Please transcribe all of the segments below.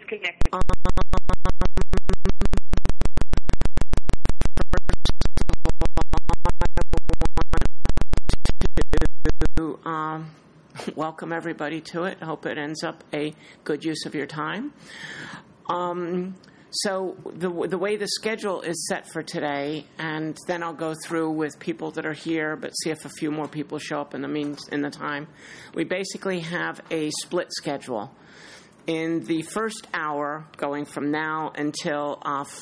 disconnected. Welcome everybody to it. I hope it ends up a good use of your time. So the way the schedule is set for today, and then I'll go through with people that are here, but see if a few more people show up in the time. We basically have a split schedule. In the first hour, going from now until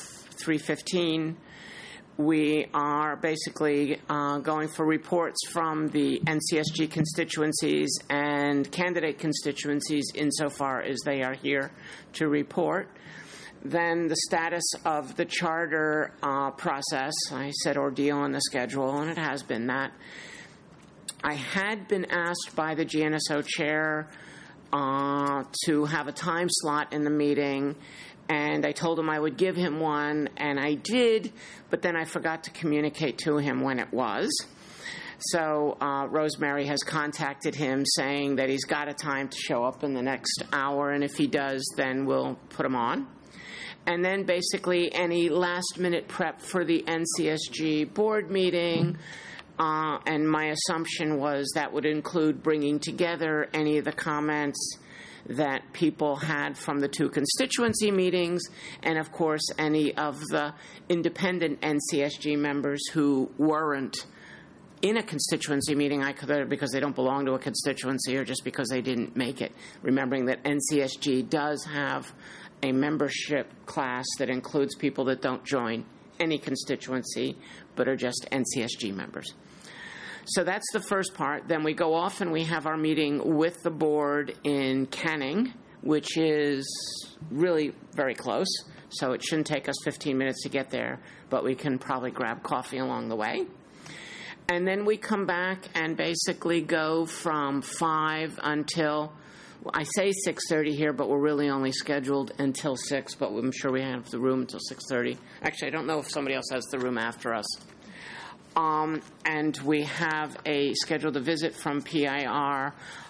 3:15, we are basically going for reports from the NCSG constituencies and candidate constituencies insofar as they are here to report. Then the status of the charter process. I said ordeal on the schedule, and it has been that. I had been asked by the GNSO chair to have a time slot in the meeting, and I told him I would give him one, and I did, but then I forgot to communicate to him when it was. So Rosemary has contacted him saying that he's got a time to show up in the next hour, and if he does, then we'll put him on. And then basically any last-minute prep for the NCSG board meeting, and my assumption was that would include bringing together any of the comments that people had from the two constituency meetings, and of course any of the independent NCSG members who weren't in a constituency meeting either because they don't belong to a constituency or just because they didn't make it, remembering that NCSG does have a membership class that includes people that don't join any constituency but are just NCSG members. So that's the first part. Then we go off and we have our meeting with the board in Canning, which is really very close, so it shouldn't take us 15 minutes to get there, but we can probably grab coffee along the way. And then we come back and basically go from 5 until, I say 6:30 here, but we're really only scheduled until 6, but I'm sure we have the room until 6:30. Actually, I don't know if somebody else has the room after us. And we have scheduled a visit from PIR,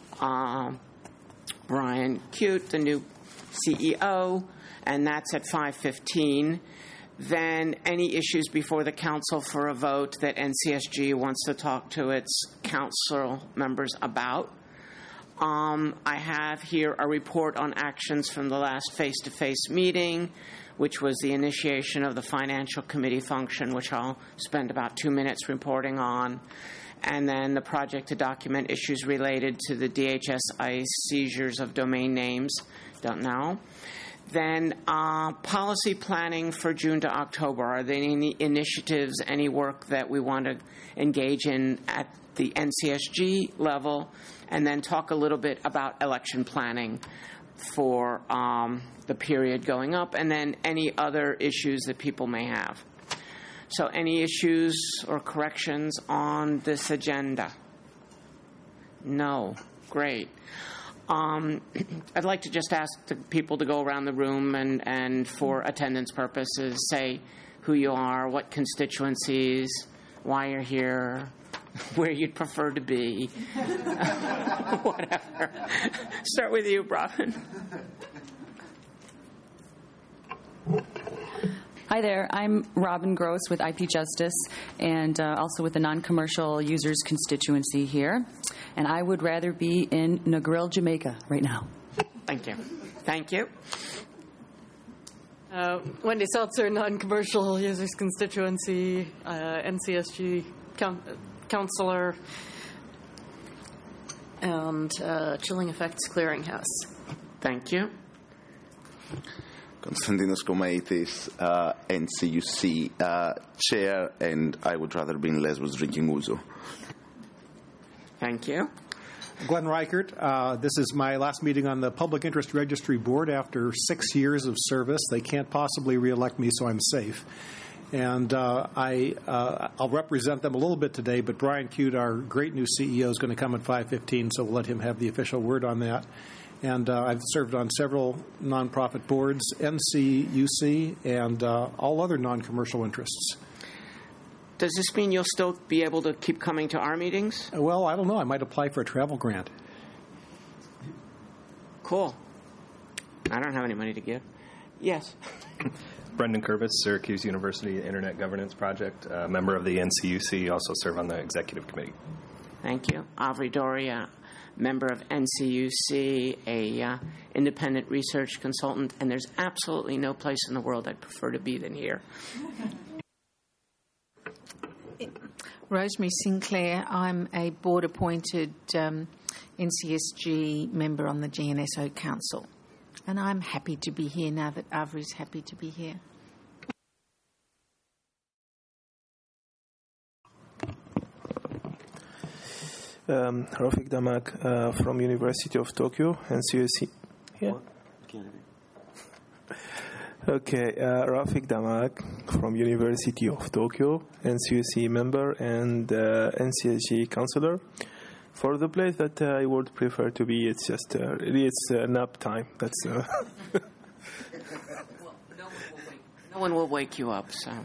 Brian Cute, the new CEO, and that's at 5:15. Then any issues before the council for a vote that NCSG wants to talk to its council members about. I have here a report on actions from the last face-to-face meeting, which was the initiation of the financial committee function, which I'll spend about 2 minutes reporting on, and then the project to document issues related to the DHS-ICE seizures of domain names. Don't know. Then policy planning for June to October. Are there any initiatives, any work that we want to engage in at the NCSG level? And then talk a little bit about election planning for the period going up, and then any other issues that people may have. So any issues or corrections on this agenda? No. Great. I'd like to just ask the people to go around the room and for attendance purposes, say who you are, what constituencies, why you're here, where you'd prefer to be, whatever. Start with you, Robin. Hi there. I'm Robin Gross with IP Justice and also with the non-commercial users constituency here. And I would rather be in Negril, Jamaica right now. Thank you. Thank you. Wendy Seltzer, non-commercial users constituency, NCSG counselor, and Chilling Effects Clearinghouse. Thank you. Konstantinos Komaitis, NCUC chair, and I would rather be in Lesbos drinking ouzo. Thank you. Glenn Reichert. This is my last meeting on the Public Interest Registry Board after 6 years of service. They can't possibly reelect me, so I'm safe. And I'll represent them a little bit today, but Brian Cute, our great new CEO, is going to come at 5:15, so we'll let him have the official word on that. And I've served on several nonprofit boards, NCUC, and all other non-commercial interests. Does this mean you'll still be able to keep coming to our meetings? Well, I don't know. I might apply for a travel grant. Cool. I don't have any money to give. Yes. Brendan Curvis, Syracuse University Internet Governance Project, member of the NCUC, also serve on the executive committee. Thank you. Avri Doria, member of NCUC, a independent research consultant, and there's absolutely no place in the world I'd prefer to be than here. Rosemary Sinclair. I'm a board-appointed NCSG member on the GNSO Council. And I'm happy to be here now that Avri's happy to be here. Rafik Damak from University of Tokyo, NCUC. Yeah. Okay, Rafik Damak from University of Tokyo, NCUC member and NCSG counselor. For the place that I would prefer to be, it's just really it's nap time. That's. Well, no one will wake you up. So.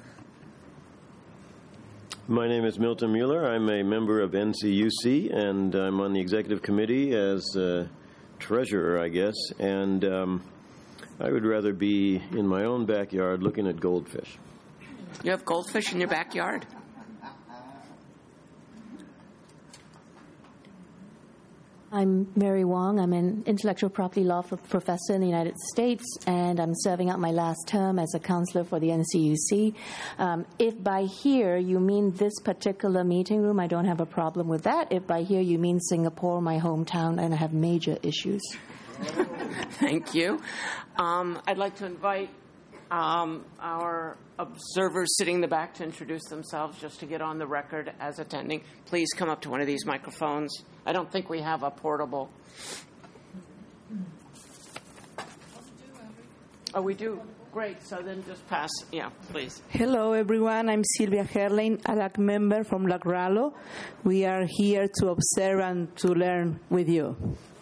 My name is Milton Mueller. I'm a member of NCUC, and I'm on the executive committee as treasurer, I guess. And I would rather be in my own backyard looking at goldfish. You have goldfish in your backyard? I'm Mary Wong. I'm an intellectual property law professor in the United States, and I'm serving out my last term as a counselor for the NCUC. If by here you mean this particular meeting room, I don't have a problem with that. If by here you mean Singapore, my hometown, and I have major issues. Thank you. I'd like to invite our observers sitting in the back to introduce themselves, just to get on the record as attending. Please come up to one of these microphones. I don't think we have a portable. Oh, we do? Great. So then just pass. Yeah, please. Hello, everyone. I'm Sylvia Herlein, a LAC member from LAC Rallo. We are here to observe and to learn with you.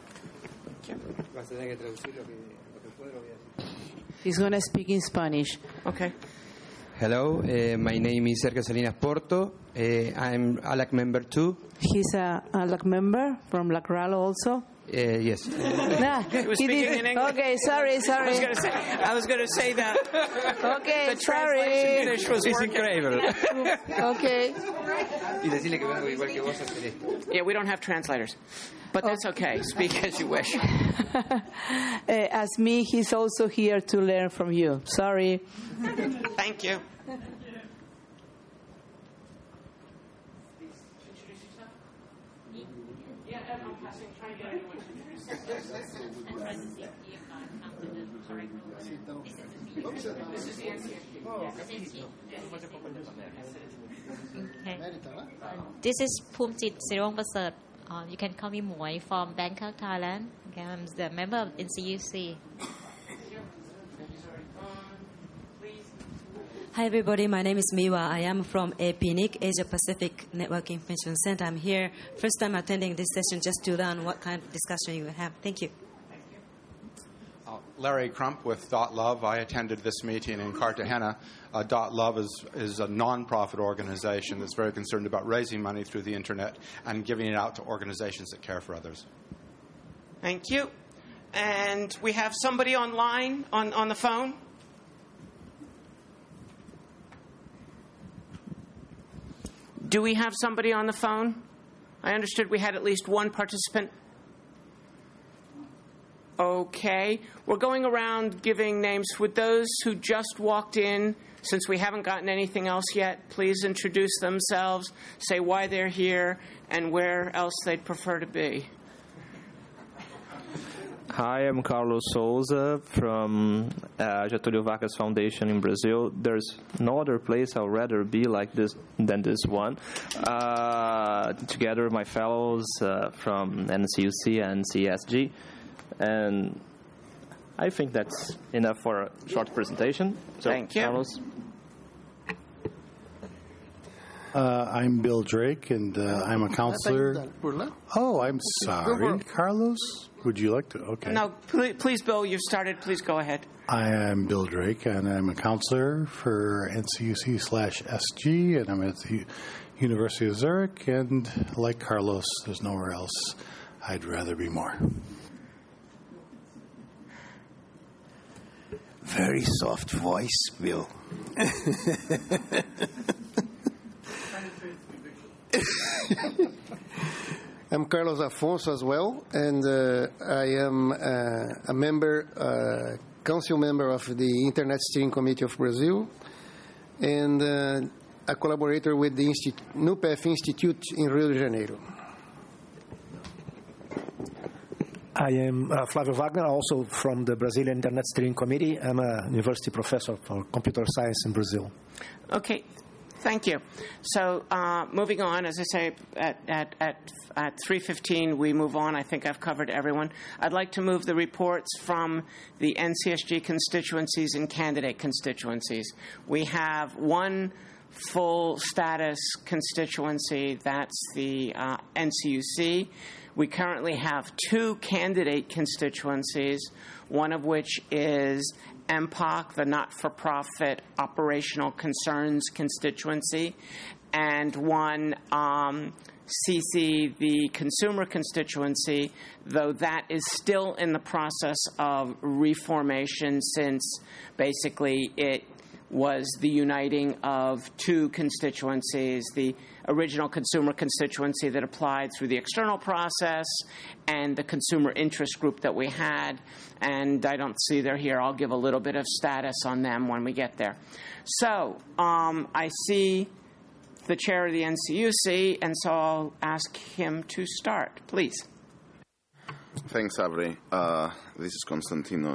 He's going to speak in Spanish. Okay. Hello, my name is Sergio Salinas Porto. I'm a LAC member too. He's a LAC member from LAC Rallo also. Yes. Nah, he was speaking in English. Okay, sorry. I was going to say that. Okay, the sorry. English was working. Incredible. Okay. Yeah, we don't have translators. But that's okay. Speak as you wish. As me, he's also here to learn from you. Sorry. Thank you. This is Phumjit Sirongprasert. You can call me Moy from Bangkok, Thailand. Okay, I'm the member of NCUC. Hi everybody, my name is Miwa. I am from APNIC, Asia Pacific Networking Information Center. I'm here first time attending this session just to learn what kind of discussion you will have. Thank you. Larry Crump with .love. I attended this meeting in Cartagena. .love is a non-profit organization that's very concerned about raising money through the internet and giving it out to organizations that care for others. Thank you. And we have somebody online on the phone. Do we have somebody on the phone? I understood we had at least one participant. Okay. We're going around giving names. Would those who just walked in, since we haven't gotten anything else yet, please introduce themselves, say why they're here, and where else they'd prefer to be. Hi, I'm Carlos Souza from Getúlio Vargas Foundation in Brazil. There's no other place I'd rather be like this than this one. Together with my fellows from NCUC and CSG. And I think that's enough for a short presentation. So, thank you. Carlos. I'm Bill Drake, and I'm a counselor. Oh, I'm sorry. Carlos, would you like to? Okay. No, please, Bill, you've started. Please go ahead. I am Bill Drake, and I'm a counselor for NCUC/SG, and I'm at the University of Zurich, and like Carlos, there's nowhere else I'd rather be more. very soft voice, Bill. I'm Carlos Afonso as well, and I am a member, council member of the Internet Steering Committee of Brazil, and a collaborator with the NUPEF Institute in Rio de Janeiro. I am Flávio Wagner, also from the Brazilian Internet Steering Committee. I'm a university professor for computer science in Brazil. Okay, thank you. So moving on, as I say, at 3:15 we move on. I think I've covered everyone. I'd like to move the reports from the NCSG constituencies and candidate constituencies. We have one full status constituency, that's the NCUC. We currently have two candidate constituencies, one of which is MPOC, the Not-for-Profit Operational Concerns constituency, and one CC, the Consumer constituency, though that is still in the process of reformation since basically it was the uniting of two constituencies, the original consumer constituency that applied through the external process and the consumer interest group that we had. And I don't see they're here. I'll give a little bit of status on them when we get there. So I see the chair of the NCUC, and so I'll ask him to start. Please. Thanks, Avery. This is Konstantinos.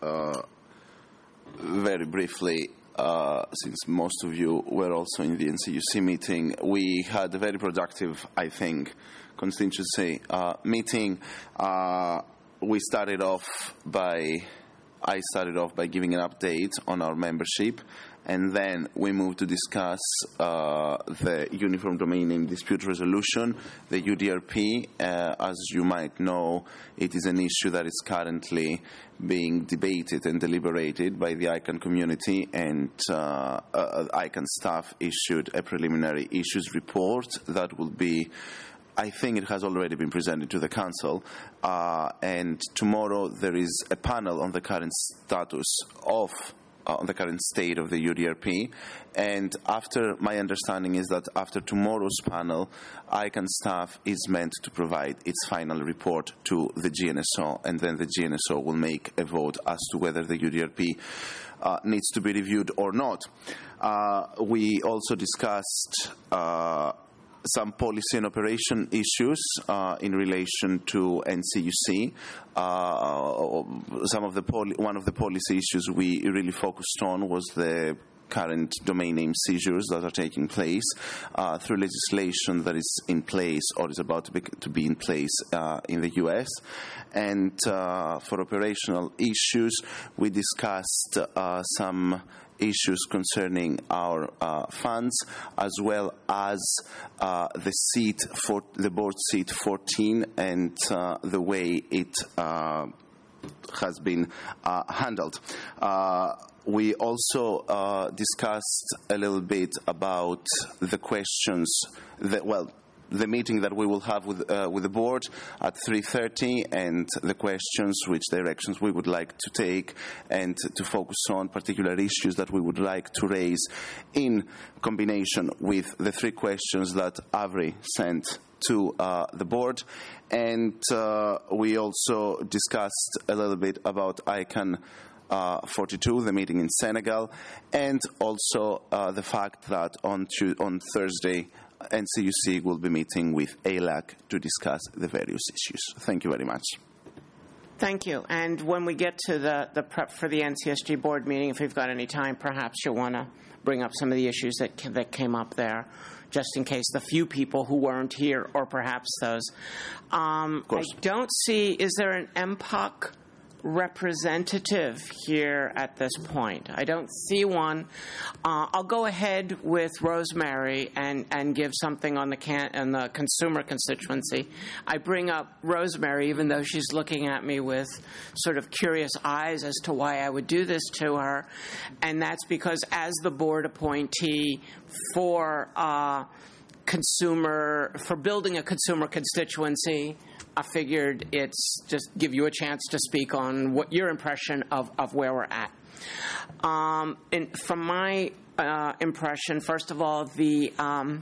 Very briefly, since most of you were also in the NCUC meeting, we had a very productive, I think, constituency meeting. I started off by giving an update on our membership, and then we moved to discuss the Uniform Domain Name Dispute Resolution, the UDRP. As you might know, it is an issue that is currently being debated and deliberated by the ICANN community, and ICANN staff issued a preliminary issues report that will be, I think it has already been presented to the Council, and tomorrow there is a panel on the current status of on the current state of the UDRP, and my understanding is that after tomorrow's panel, ICANN staff is meant to provide its final report to the GNSO, and then the GNSO will make a vote as to whether the UDRP needs to be reviewed or not. We also discussed some policy and operation issues in relation to NCUC. One of the policy issues we really focused on was the current domain name seizures that are taking place through legislation that is in place or is about to be in place in the U.S. And for operational issues, we discussed some issues concerning our funds, as well as the board seat 14 and the way it has been handled. We also discussed a little bit about the questions the meeting that we will have with the board at 3:30, and the questions, which directions we would like to take, and to focus on particular issues that we would like to raise in combination with the three questions that Avery sent to the board. And we also discussed a little bit about ICANN 42, the meeting in Senegal, and also the fact that on Thursday, NCUC will be meeting with ALAC to discuss the various issues. Thank you very much. Thank you. And when we get to the prep for the NCSG board meeting, if we've got any time, perhaps you'll want to bring up some of the issues that came up there, just in case the few people who weren't here, or perhaps those. I don't see, is there an MPOC representative here at this point? I don't see one. I'll go ahead with Rosemary and give something on the consumer constituency. I bring up Rosemary even though she's looking at me with sort of curious eyes as to why I would do this to her, and that's because as the board appointee for building a consumer constituency, I figured it's just give you a chance to speak on what your impression of where we're at. And from my impression, first of all, the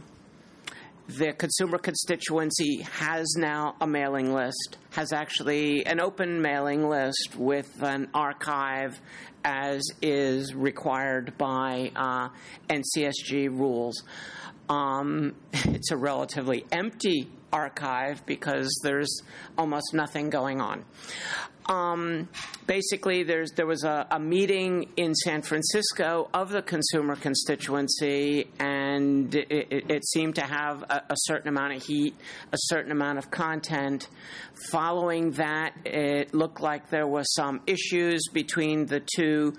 consumer constituency has now a mailing list, has actually an open mailing list with an archive as is required by NCSG rules. It's a relatively empty archive because there's almost nothing going on. Basically, there was a meeting in San Francisco of the consumer constituency, and it seemed to have a certain amount of heat, a certain amount of content. Following that, it looked like there was some issues between the two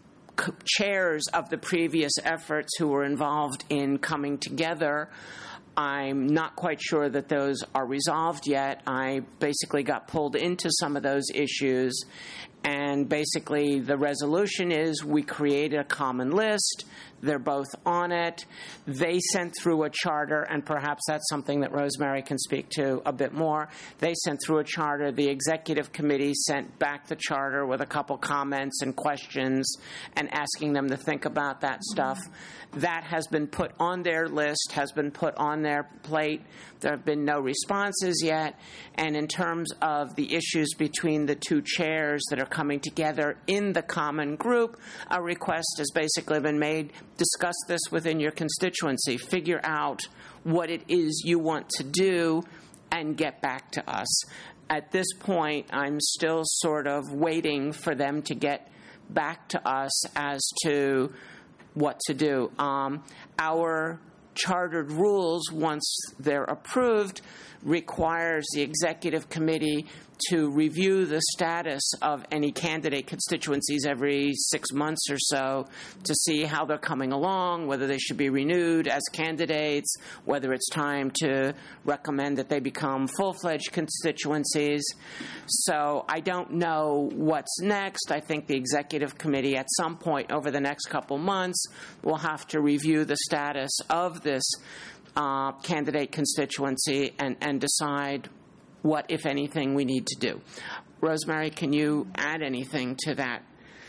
chairs of the previous efforts who were involved in coming together. I'm not quite sure that those are resolved yet. I basically got pulled into some of those issues, and basically the resolution is we created a common list. They're both on it. They sent through a charter, and perhaps that's something that Rosemary can speak to a bit more. They sent through a charter. The executive committee sent back the charter with a couple comments and questions and asking them to think about that stuff. That has been put on their list, has been put on their plate. There have been no responses yet. And in terms of the issues between the two chairs that are coming together in the common group, a request has basically been made. Discuss this within your constituency. Figure out what it is you want to do and get back to us. At this point, I'm still sort of waiting for them to get back to us as to what to do. Our chartered rules, once they're approved, requires the executive committee to review the status of any candidate constituencies every 6 months or so to see how they're coming along, whether they should be renewed as candidates, whether it's time to recommend that they become full-fledged constituencies. So I don't know what's next. I think the executive committee at some point over the next couple months will have to review the status of this candidate constituency and decide what, if anything, we need to do. Rosemary, can you add anything to that?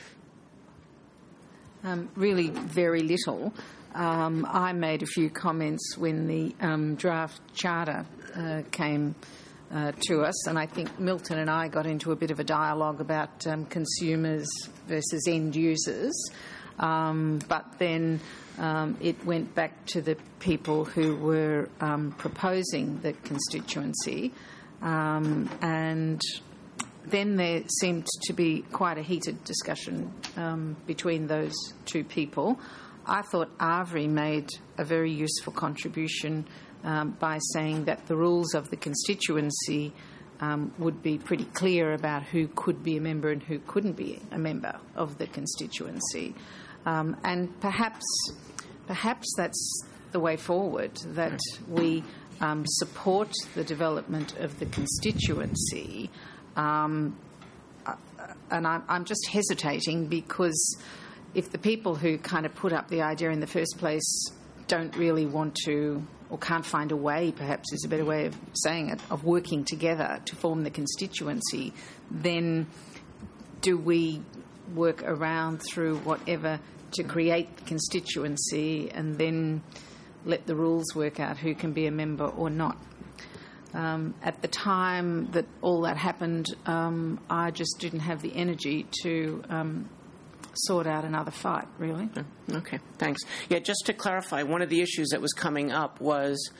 Really very little. I made a few comments when the draft charter came to us, and I think Milton and I got into a bit of a dialogue about consumers versus end users. But then it went back to the people who were proposing the constituency. And then there seemed to be quite a heated discussion between those two people. I thought Avri made a very useful contribution by saying that the rules of the constituency would be pretty clear about who could be a member and who couldn't be a member of the constituency. And perhaps that's the way forward, that we support the development of the constituency. And I'm just hesitating because if the people who kind of put up the idea in the first place don't really want to, or can't find a way, perhaps is a better way of saying it, of working together to form the constituency, then do we work around through whatever to create the constituency and then let the rules work out who can be a member or not? At the time that all that happened, I just didn't have the energy to sort out another fight, really. Okay, thanks. Yeah, just to clarify, one of the issues that was coming up was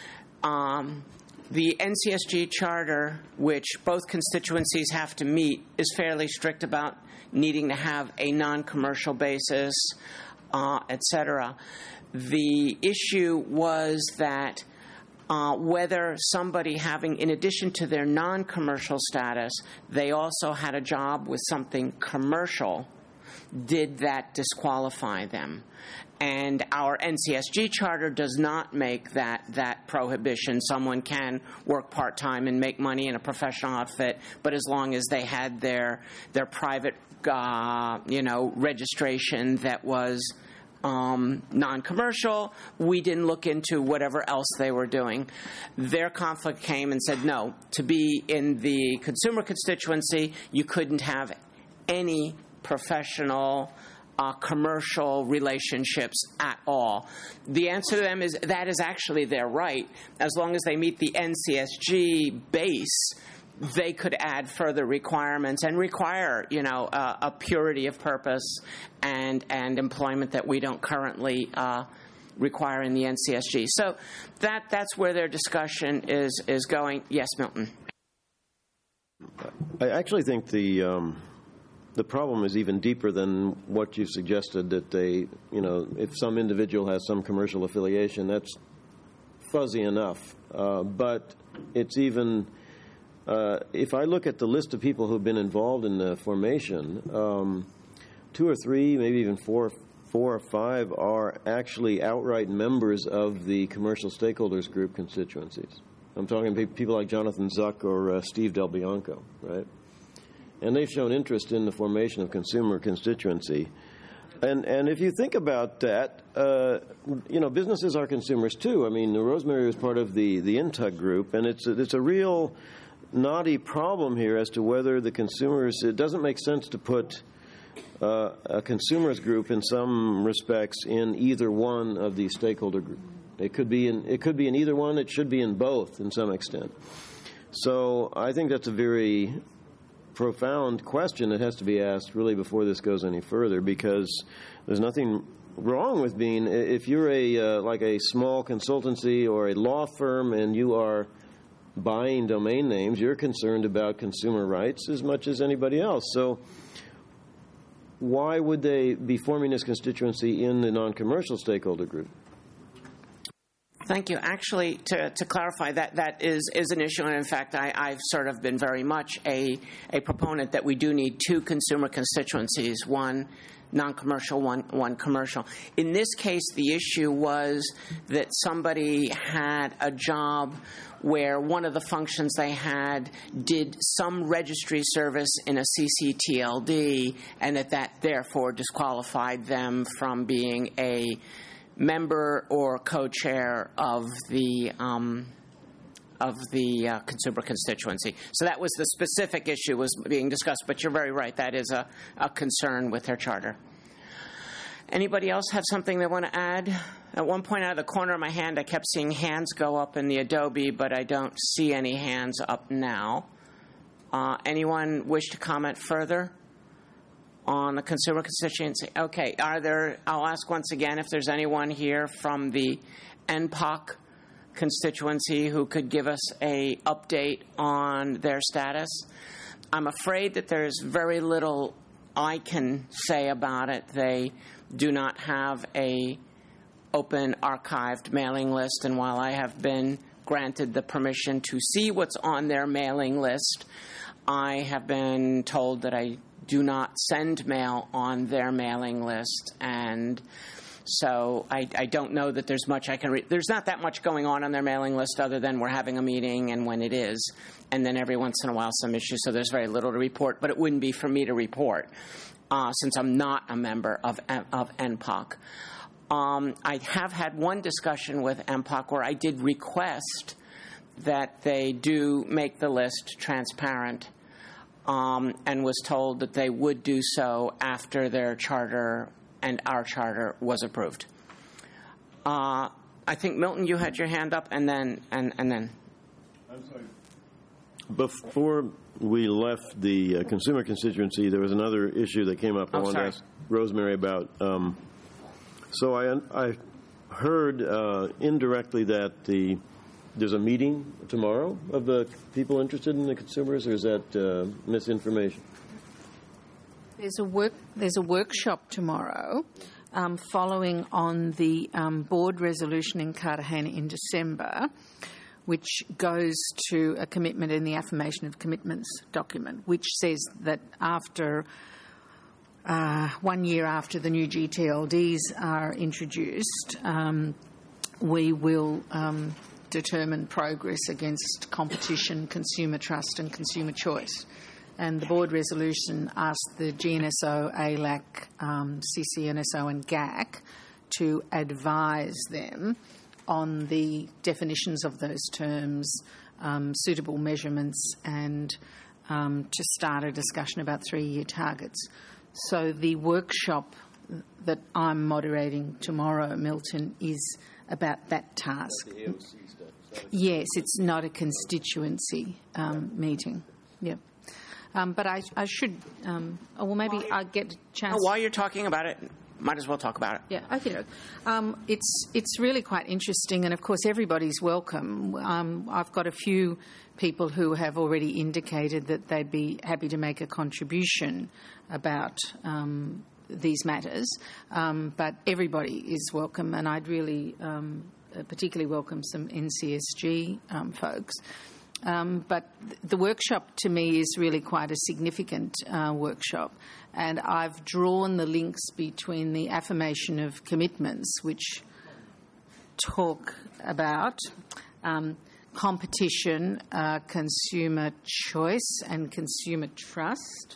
the NCSG charter, which both constituencies have to meet, is fairly strict about needing to have a non-commercial basis, et cetera. The issue was that whether somebody having, in addition to their non-commercial status, they also had a job with something commercial, did that disqualify them? And our NCSG charter does not make that prohibition. Someone can work part-time and make money in a professional outfit, but as long as they had their private registration that was non-commercial. We didn't look into whatever else they were doing. Their conflict came and said, no, to be in the consumer constituency, you couldn't have any professional commercial relationships at all. The answer to them is that is actually their right. As long as they meet the NCSG base, they could add further requirements and require, a purity of purpose and employment that we don't currently require in the NCSG. So that's where their discussion is going. Yes, Milton. I actually think the problem is even deeper than what you suggested, that they, if some individual has some commercial affiliation, that's fuzzy enough. But it's even, if I look at the list of people who've been involved in the formation, 2 or 3, maybe even 4 or 5 are actually outright members of the commercial stakeholders group constituencies. I'm talking people like Jonathan Zuck or Steve Del Bianco, right? And they've shown interest in the formation of consumer constituency. And if you think about that, businesses are consumers too. I mean, Rosemary was part of the INTUG group, and it's a real knotty problem here as to whether the consumers, it doesn't make sense to put a consumers group in some respects in either one of these stakeholder groups. It could be in either one. It should be in both in some extent. So I think that's a very profound question that has to be asked really before this goes any further, because there's nothing wrong with being, if you're like a small consultancy or a law firm and you are buying domain names, you're concerned about consumer rights as much as anybody else. So why would they be forming this constituency in the non-commercial stakeholder group? Thank you. Actually, to clarify, that is an issue, and in fact, I've sort of been very much a proponent that we do need 2 consumer constituencies, one non-commercial, one commercial. In this case, the issue was that somebody had a job where one of the functions they had did some registry service in a CCTLD, and that therefore disqualified them from being a member or co-chair of the consumer constituency. So that was the specific issue was being discussed, but you're very right. That is a concern with their charter. Anybody else have something they want to add? At one point out of the corner of my hand, I kept seeing hands go up in the Adobe, but I don't see any hands up now. Anyone wish to comment further on the consumer constituency? Okay, I'll ask once again if there's anyone here from the NPOC constituency who could give us a update on their status. I'm afraid that there's very little I can say about it. They do not have a open archived mailing list, and while I have been granted the permission to see what's on their mailing list, I have been told that I do not send mail on their mailing list, and so I don't know that there's much I can read. There's not that much going on their mailing list other than we're having a meeting and when it is, and then every once in a while some issues, so there's very little to report, but it wouldn't be for me to report since I'm not a member of NPOC. I have had one discussion with NPOC where I did request that they do make the list transparent, and was told that they would do so after their charter and our charter was approved. I think, Milton, you had your hand up, and then. I'm sorry. Before we left the consumer constituency, there was another issue that came up I wanted to ask Rosemary about. So I heard indirectly that there's a meeting tomorrow of the people interested in the consumers, or is that misinformation? There's a workshop tomorrow following on the board resolution in Cartagena in December, which goes to a commitment in the affirmation of commitments document, which says that after 1 year after the new GTLDs are introduced, we will determine progress against competition, consumer trust and consumer choice. And the board resolution asked the GNSO, ALAC, CCNSO and GAC to advise them on the definitions of those terms, suitable measurements, and to start a discussion about 3-year targets. So the workshop that I'm moderating tomorrow, Milton, is about that task. Yes, it's not a constituency meeting. Yeah. But I should, well, maybe I'll get a chance. While you're talking about it, might as well talk about it. Yeah, okay. It's really quite interesting, and of course everybody's welcome. I've got a few people who have already indicated that they'd be happy to make a contribution about these matters, but everybody is welcome, and I'd really particularly welcome some NCSG folks. But the workshop to me is really quite a significant workshop, and I've drawn the links between the affirmation of commitments, which talk about competition, consumer choice and consumer trust.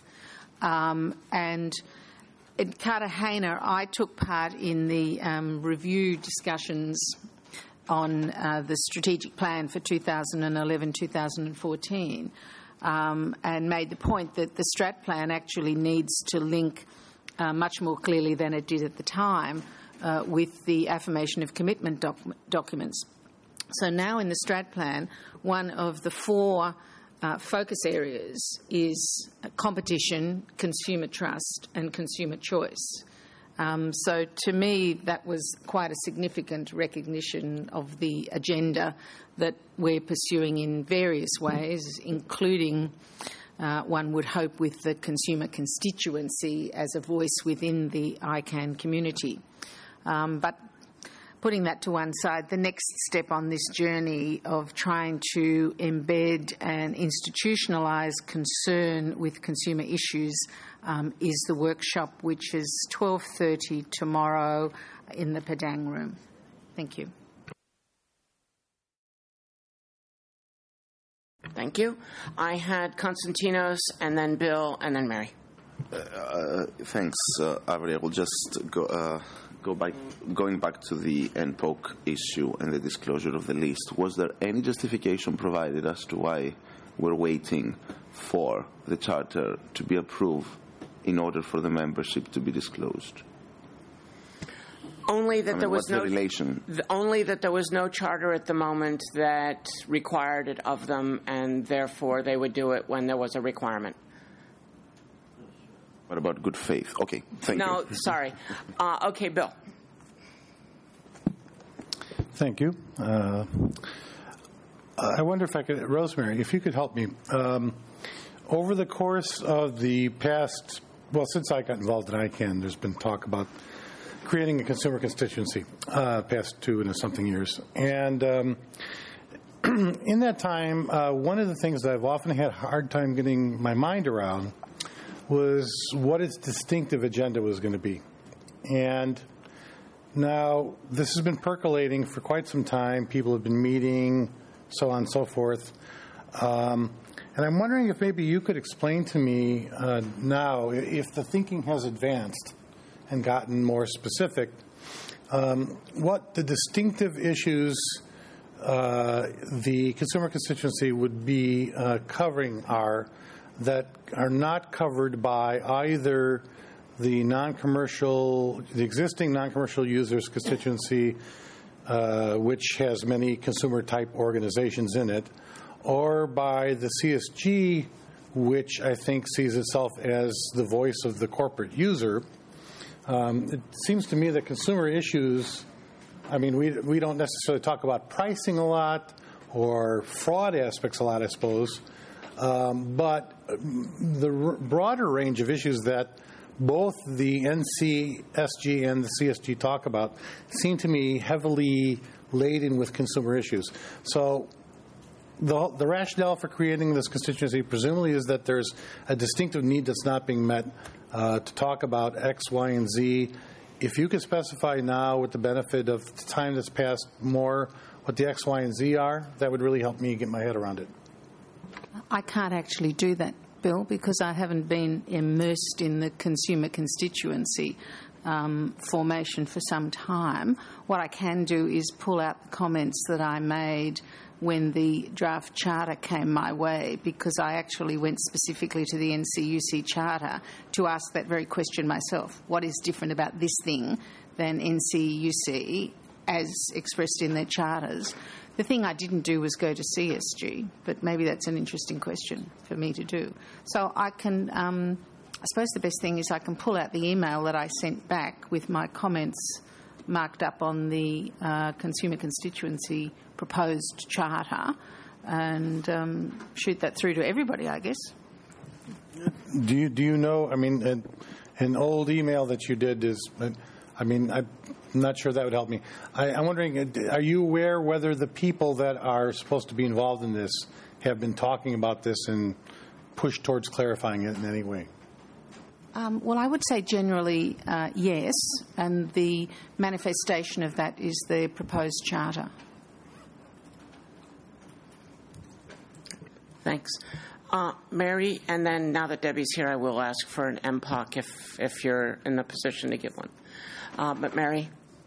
And in Cartagena, I took part in the review discussions on the strategic plan for 2011-2014 and made the point that the Strat plan actually needs to link much more clearly than it did at the time with the affirmation of commitment documents. So now in the Strat plan, one of the 4 focus areas is competition, consumer trust and consumer choice. So to me, that was quite a significant recognition of the agenda that we're pursuing in various ways, including, one would hope, with the consumer constituency as a voice within the ICANN community. But putting that to one side, the next step on this journey of trying to embed and institutionalise concern with consumer issues is the workshop, which is 12:30 tomorrow in the Padang Room. Thank you. Thank you. I had Konstantinos and then Bill and then Mary. Thanks, Avery. I will just going back to the NPOC issue and the disclosure of the list. Was there any justification provided as to why we're waiting for the charter to be approved in order for the membership to be disclosed? Only that there was no relation. Only that there was no charter at the moment that required it of them, and therefore they would do it when there was a requirement. What about good faith? Okay, thank you. No, sorry. Okay, Bill. Thank you. I wonder if I could, Rosemary, if you could help me. Over the course of the past, well, since I got involved in ICANN, there's been talk about creating a consumer constituency past 2 and something years. And in that time, one of the things that I've often had a hard time getting my mind around was what its distinctive agenda was going to be. And now this has been percolating for quite some time. People have been meeting, so on and so forth. And I'm wondering if maybe you could explain to me now, if the thinking has advanced and gotten more specific, what the distinctive issues the consumer constituency would be covering are that are not covered by either the existing non-commercial users constituency, which has many consumer-type organizations in it, or by the CSG, which I think sees itself as the voice of the corporate user. It seems to me that consumer issues, I mean, we don't necessarily talk about pricing a lot or fraud aspects a lot, I suppose, but the broader range of issues that both the NCSG and the CSG talk about seem to me heavily laden with consumer issues. So the rationale for creating this constituency presumably is that there's a distinctive need that's not being met to talk about X, Y, and Z. If you could specify now, with the benefit of the time that's passed, more what the X, Y, and Z are, that would really help me get my head around it. I can't actually do that, Bill, because I haven't been immersed in the consumer constituency. formation for some time. What I can do is pull out the comments that I made when the draft charter came my way, because I actually went specifically to the NCUC charter to ask that very question myself. What is different about this thing than NCUC as expressed in their charters? The thing I didn't do was go to CSG, but maybe that's an interesting question for me to do. So I can, I suppose the best thing is I can pull out the email that I sent back with my comments marked up on the consumer constituency proposed charter and shoot that through to everybody, I guess. Do you know, I mean, an old email that you did is, I mean, I'm not sure that would help me. I'm wondering, are you aware whether the people that are supposed to be involved in this have been talking about this and pushed towards clarifying it in any way? Well, I would say generally yes, and the manifestation of that is the proposed charter. Thanks. Mary, and then now that Debbie's here, I will ask for an MPOC if you're in the position to give one. But Mary?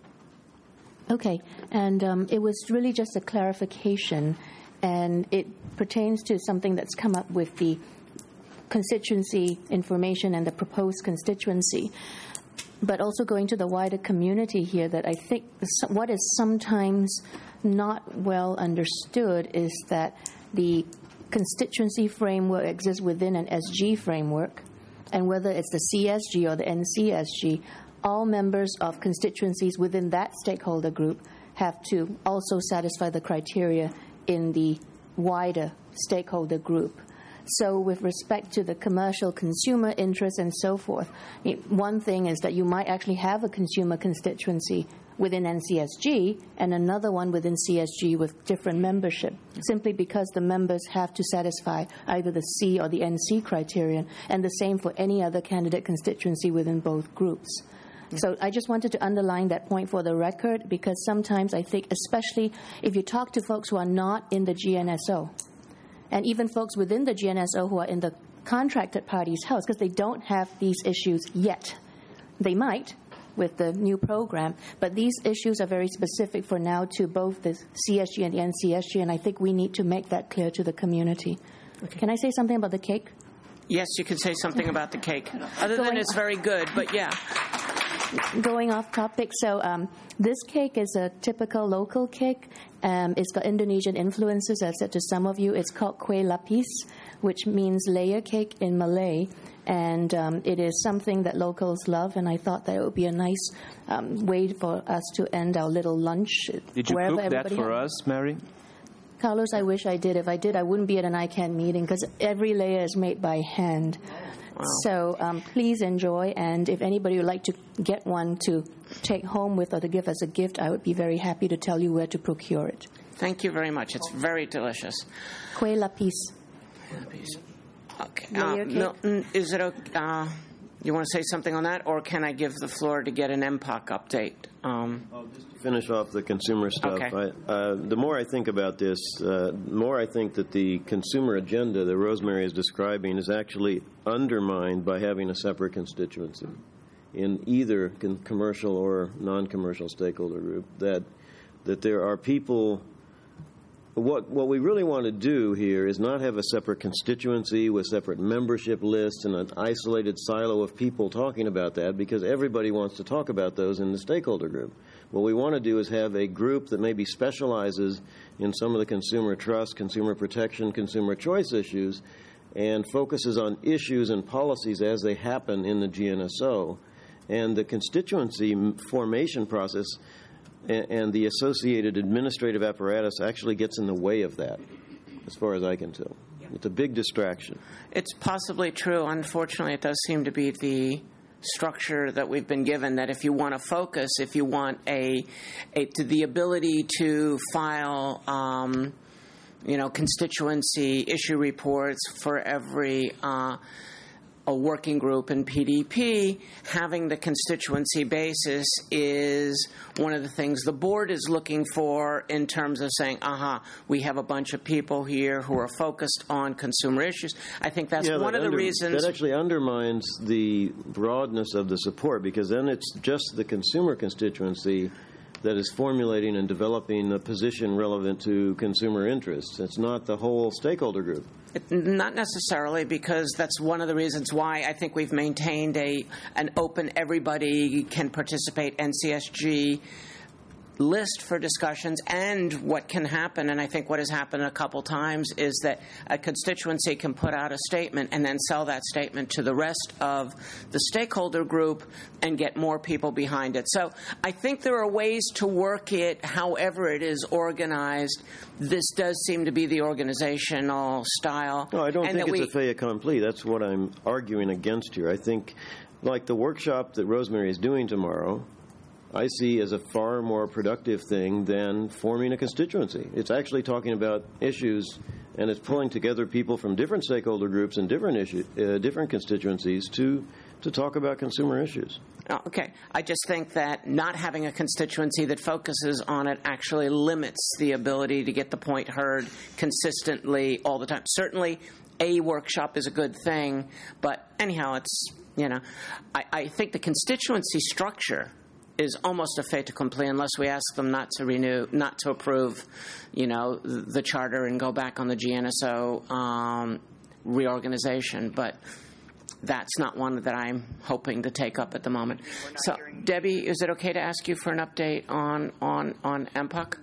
Okay, and it was really just a clarification, and it pertains to something that's come up with the constituency information and the proposed constituency, but also going to the wider community here, that I think what is sometimes not well understood is that the constituency framework exists within an SG framework, and whether it's the CSG or the NCSG, all members of constituencies within that stakeholder group have to also satisfy the criteria in the wider stakeholder group. So with respect to the commercial consumer interests and so forth, one thing is that you might actually have a consumer constituency within NCSG and another one within CSG with different membership, simply because the members have to satisfy either the C or the NC criterion, and the same for any other candidate constituency within both groups. So I just wanted to underline that point for the record, because sometimes I think, especially if you talk to folks who are not in the GNSO, and even folks within the GNSO who are in the contracted party's house, because they don't have these issues yet. They might with the new program, but these issues are very specific for now to both the CSG and the NCSG, and I think we need to make that clear to the community. Okay. Can I say something about the cake? Yes, you can say something about the cake. Other than it's very good, but yeah. Going off topic, so this cake is a typical local cake. It's got Indonesian influences, as I said to some of you. It's called kueh lapis, which means layer cake in Malay, and it is something that locals love, and I thought that it would be a nice way for us to end our little lunch. Did you cook that for us, Mary? Carlos, I wish I did. If I did, I wouldn't be at an ICANN meeting, because every layer is made by hand. Wow. So please enjoy, and if anybody would like to get one to take home with or to give as a gift, I would be very happy to tell you where to procure it. Thank you very much. It's very delicious. Kueh lapis. Okay. Milton, is it okay? You want to say something on that, or can I give the floor to get an MPOC update? Just to finish off the consumer stuff, okay. The more I think about this, the more I think that the consumer agenda that Rosemary is describing is actually undermined by having a separate constituency in either commercial or non-commercial stakeholder group. That there are people. What we really want to do here is not have a separate constituency with separate membership lists and an isolated silo of people talking about that, because everybody wants to talk about those in the stakeholder group. What we want to do is have a group that maybe specializes in some of the consumer trust, consumer protection, consumer choice issues, and focuses on issues and policies as they happen in the GNSO. And the constituency formation process and the associated administrative apparatus actually gets in the way of that, as far as I can tell. It's a big distraction. It's possibly true. Unfortunately, it does seem to be the structure that we've been given, that if you want to focus, if you want the ability to file constituency issue reports for every a working group in PDP, having the constituency basis is one of the things the board is looking for in terms of saying, we have a bunch of people here who are focused on consumer issues. I think that's one of the reasons. That actually undermines the broadness of the support, because then it's just the consumer constituency that is formulating and developing a position relevant to consumer interests. It's not the whole stakeholder group. Not necessarily, because that's one of the reasons why I think we've maintained an open, everybody can participate NCSG list for discussions. And what can happen, and I think what has happened a couple times, is that a constituency can put out a statement and then sell that statement to the rest of the stakeholder group and get more people behind it. So I think there are ways to work it however it is organized. This does seem to be the organizational style. No, I don't think it's a fait accompli. That's what I'm arguing against here. I think, like the workshop that Rosemary is doing tomorrow, I see as a far more productive thing than forming a constituency. It's actually talking about issues, and it's pulling together people from different stakeholder groups and different constituencies to talk about consumer issues. Okay. I just think that not having a constituency that focuses on it actually limits the ability to get the point heard consistently all the time. Certainly, a workshop is a good thing, but anyhow, I think the constituency structure is almost a fait accompli unless we ask them not to approve, the charter and go back on the GNSO reorganization. But that's not one that I'm hoping to take up at the moment. So, Debbie, is it okay to ask you for an update on MPUC?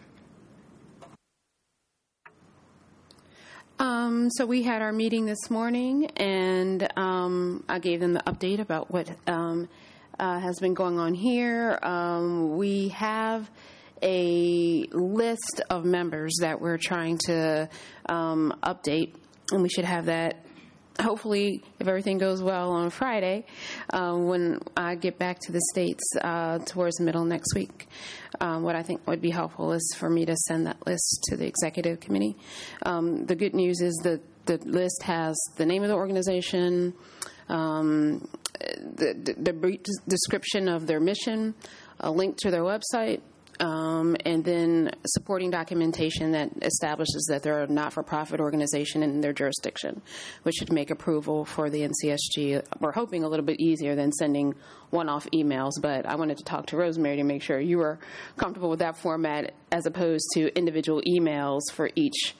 So we had our meeting this morning, and I gave them the update about what has been going on here. We have a list of members that we're trying to update, and we should have that hopefully, if everything goes well, on Friday when I get back to the States towards the middle of next week. What I think would be helpful is for me to send that list to the executive committee. The good news is that the list has the name of the organization, the brief description of their mission, a link to their website, and then supporting documentation that establishes that they're a not-for-profit organization in their jurisdiction, which should make approval for the NCSG. We're hoping a little bit easier than sending one-off emails, but I wanted to talk to Rosemary to make sure you were comfortable with that format as opposed to individual emails for each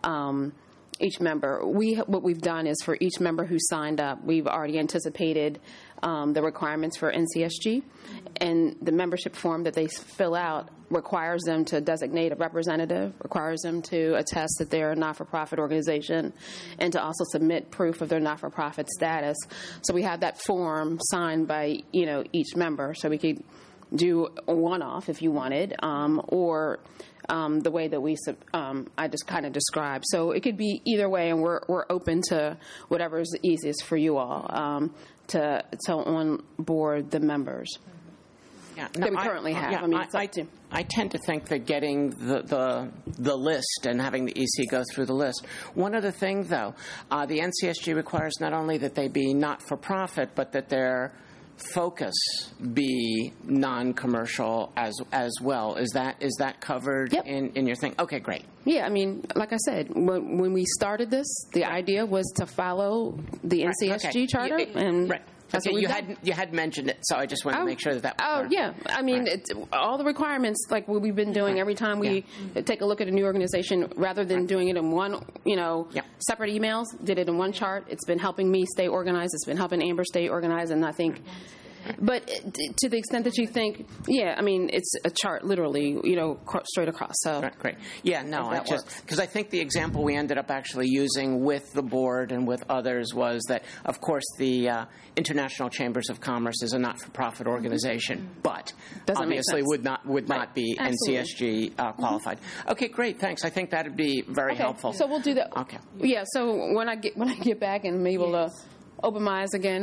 member. What we've done is for each member who signed up, we've already anticipated the requirements for NCSG, and the membership form that they fill out requires them to designate a representative, requires them to attest that they're a not-for-profit organization, and to also submit proof of their not-for-profit status. So we have that form signed by each member, so we could do a one-off if you wanted, or the way that I just kind of described. So it could be either way, and we're open to whatever is the easiest for you all to onboard the members that we currently have. I tend to think that getting the list and having the EC go through the list. One other thing, though, the NCSG requires not only that they be not-for-profit, but that their focus be non-commercial as well. Is that covered in your thing? Okay, great. Yeah, like I said, when we started this, the idea was to follow the NCSG charter, and that's what you had mentioned it, so I just wanted to make sure that was yeah. It's all the requirements, like what we've been doing every time we take a look at a new organization, rather than doing it in one, separate emails, did it in one chart. It's been helping me stay organized. It's been helping Amber stay organized, and I think. But to the extent that you think, it's a chart, literally, straight across. So great. Yeah, no, because I think the example we ended up actually using with the board and with others was that, of course, the International Chambers of Commerce is a not-for-profit organization, but obviously would not be NCSG qualified. Okay, great. Thanks. I think that'd be very helpful. So we'll do that. Okay. Yeah. So when I get back and I'm able to open my eyes again,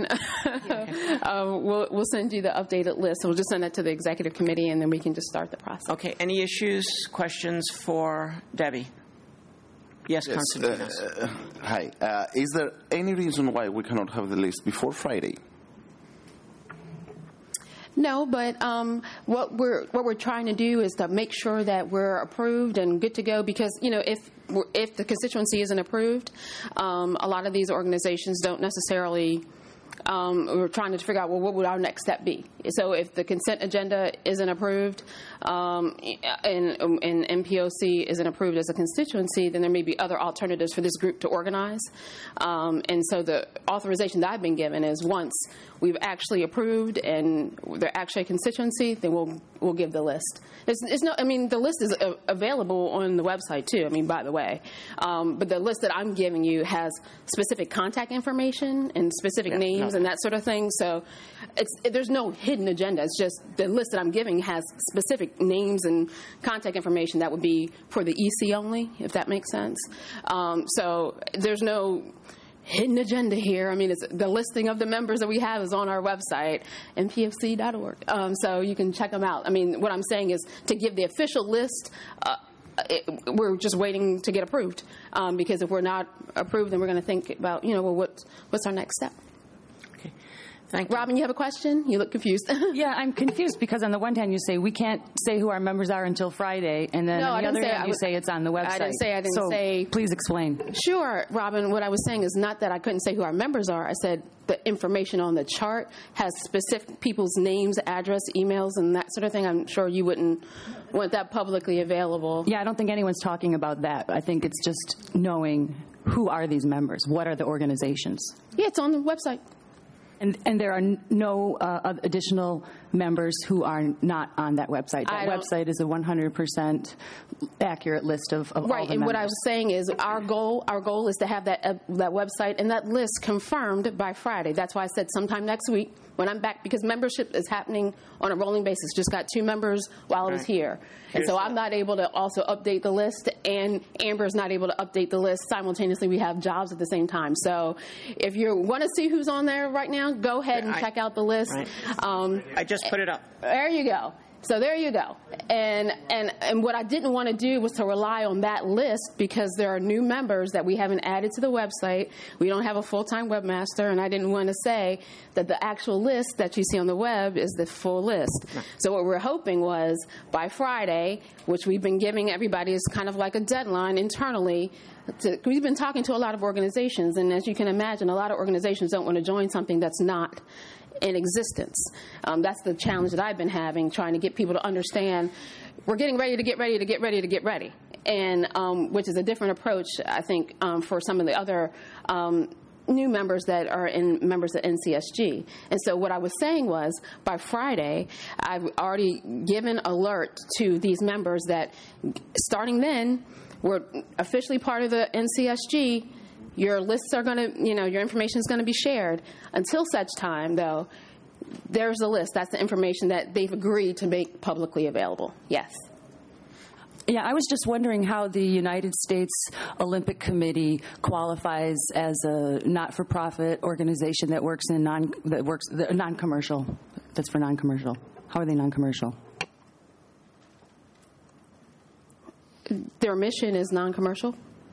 we'll send you the updated list. We'll just send that to the executive committee, and then we can just start the process. Okay. Any issues, questions for Debbie? Yes, Constantinos. Hi. Is there any reason why we cannot have the list before Friday? No, but what we're trying to do is to make sure that we're approved and good to go. Because if the constituency isn't approved, a lot of these organizations don't necessarily. We're trying to figure out, well, what would our next step be? So if the consent agenda isn't approved and MPOC isn't approved as a constituency, then there may be other alternatives for this group to organize. And so the authorization that I've been given is once we've actually approved and they're actually a constituency, then we'll give the list. The list is available on the website too. By the way, but the list that I'm giving you has specific contact information and specific names and that sort of thing. So there's no hidden agenda. It's just the list that I'm giving has specific names and contact information that would be for the EC only, if that makes sense. So there's no hidden agenda here. It's the listing of the members that we have is on our website, mpfc.org. So you can check them out. What I'm saying is to give the official list, we're just waiting to get approved. Because if we're not approved, then we're going to think about, what's our next step? Okay. Thank you. Robin, you have a question? You look confused. Yeah, I'm confused because on the one hand you say we can't say who our members are until Friday, and then on the other hand you say it's on the website. I didn't say. Please explain. Sure, Robin. What I was saying is not that I couldn't say who our members are. I said the information on the chart has specific people's names, address, emails, and that sort of thing. I'm sure you wouldn't want that publicly available. Yeah, I don't think anyone's talking about that. I think it's just knowing who are these members, what are the organizations. Yeah, it's on the website. And there are no additional members who are not on that website. That website is a 100% accurate list of all the members. Right, and what I was saying is our goal is to have that website and that list confirmed by Friday. That's why I said sometime next week when I'm back, because membership is happening on a rolling basis. Just got 2 members while I was here. And so I'm not able to also update the list, and Amber's not able to update the list. Simultaneously, we have jobs at the same time. So if you want to see who's on there right now, go ahead and check out the list. Right. I just put it up. There you go. So there you go. And what I didn't want to do was to rely on that list because there are new members that we haven't added to the website. We don't have a full-time webmaster, and I didn't want to say that the actual list that you see on the web is the full list. No. So what we're hoping was by Friday, which we've been giving everybody is kind of like a deadline internally. We've been talking to a lot of organizations, and as you can imagine, a lot of organizations don't want to join something that's not in existence. That's the challenge that I've been having, trying to get people to understand we're getting ready to get ready to get ready to get ready, and which is a different approach, I think, for some of the other new members that are members of NCSG. And so what I was saying was by Friday, I've already given alert to these members that starting then, we're officially part of the NCSG. Your lists are going to, your information is going to be shared. Until such time, though, there's a list. That's the information that they've agreed to make publicly available. Yes. Yeah, I was just wondering how the United States Olympic Committee qualifies as a not-for-profit organization that works in non-commercial. That's for non-commercial. How are they non-commercial? Their mission is non-commercial.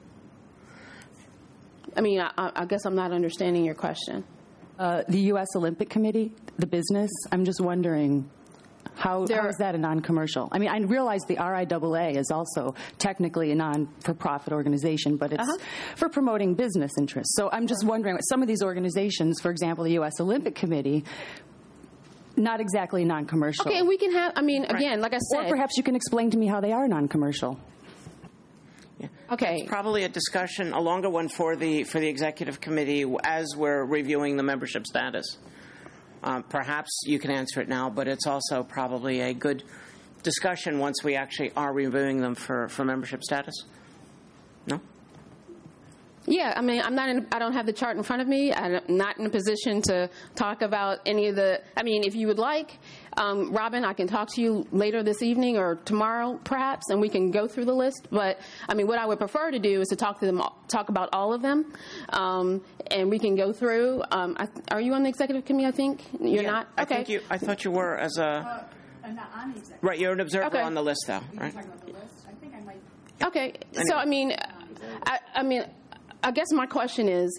I guess I'm not understanding your question. The U.S. Olympic Committee, the business, I'm just wondering, how is that a non-commercial? I realize the RIAA is also technically a non-for-profit organization, but it's for promoting business interests. So I'm just wondering, some of these organizations, for example, the U.S. Olympic Committee, not exactly non-commercial. Okay, we can have, again, like I said. Or perhaps you can explain to me how they are non-commercial. Okay. It's probably a discussion, a longer one for the executive committee as we're reviewing the membership status. Perhaps you can answer it now, but it's also probably a good discussion once we actually are reviewing them for membership status. No? Yeah, I don't have the chart in front of me. I'm not in a position to talk about any of the. If you would like, Robin, I can talk to you later this evening or tomorrow, perhaps, and we can go through the list. But what I would prefer to do is to talk about all of them, and we can go through. Are you on the executive committee? I think you're not. Okay. I thought you were as a. I'm not on the executive. Right, you're an observer on the list, though, right? I think I might. Okay, so I mean, I guess my question is,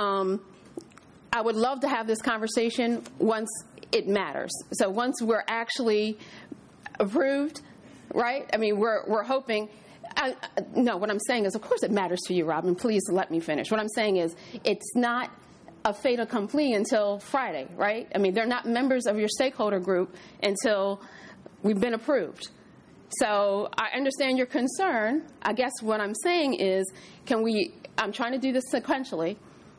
I would love to have this conversation once it matters. So once we're actually approved, right? I mean, we're hoping. No, what I'm saying is, of course it matters to you, Robin. Please let me finish. What I'm saying is, it's not a fait accompli until Friday, right? I mean, they're not members of your stakeholder group until we've been approved. So I understand your concern. I guess what I'm saying is, I'm trying to do this sequentially.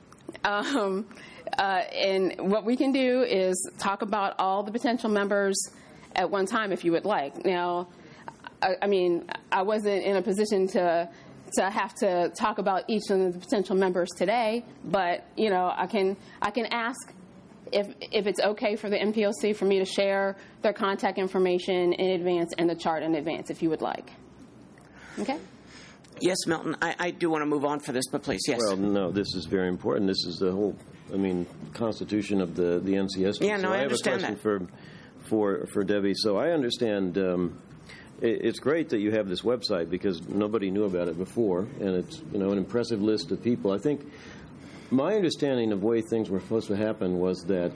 And what we can do is talk about all the potential members at one time if you would like. Now, I mean, I wasn't in a position to have to talk about each of the potential members today, but you know, I can ask if it's okay for the MPOC for me to share their contact information in advance and the chart in advance, if you would like. Okay. Yes, Milton. I do want to move on for this, but please, yes. Well, no, this is very important. This is the whole, constitution of the NCSG. Yeah, no, so I understand have a question for Debbie. So I understand. It's great that you have this website because nobody knew about it before, and it's an impressive list of people. I think my understanding of the way things were supposed to happen was that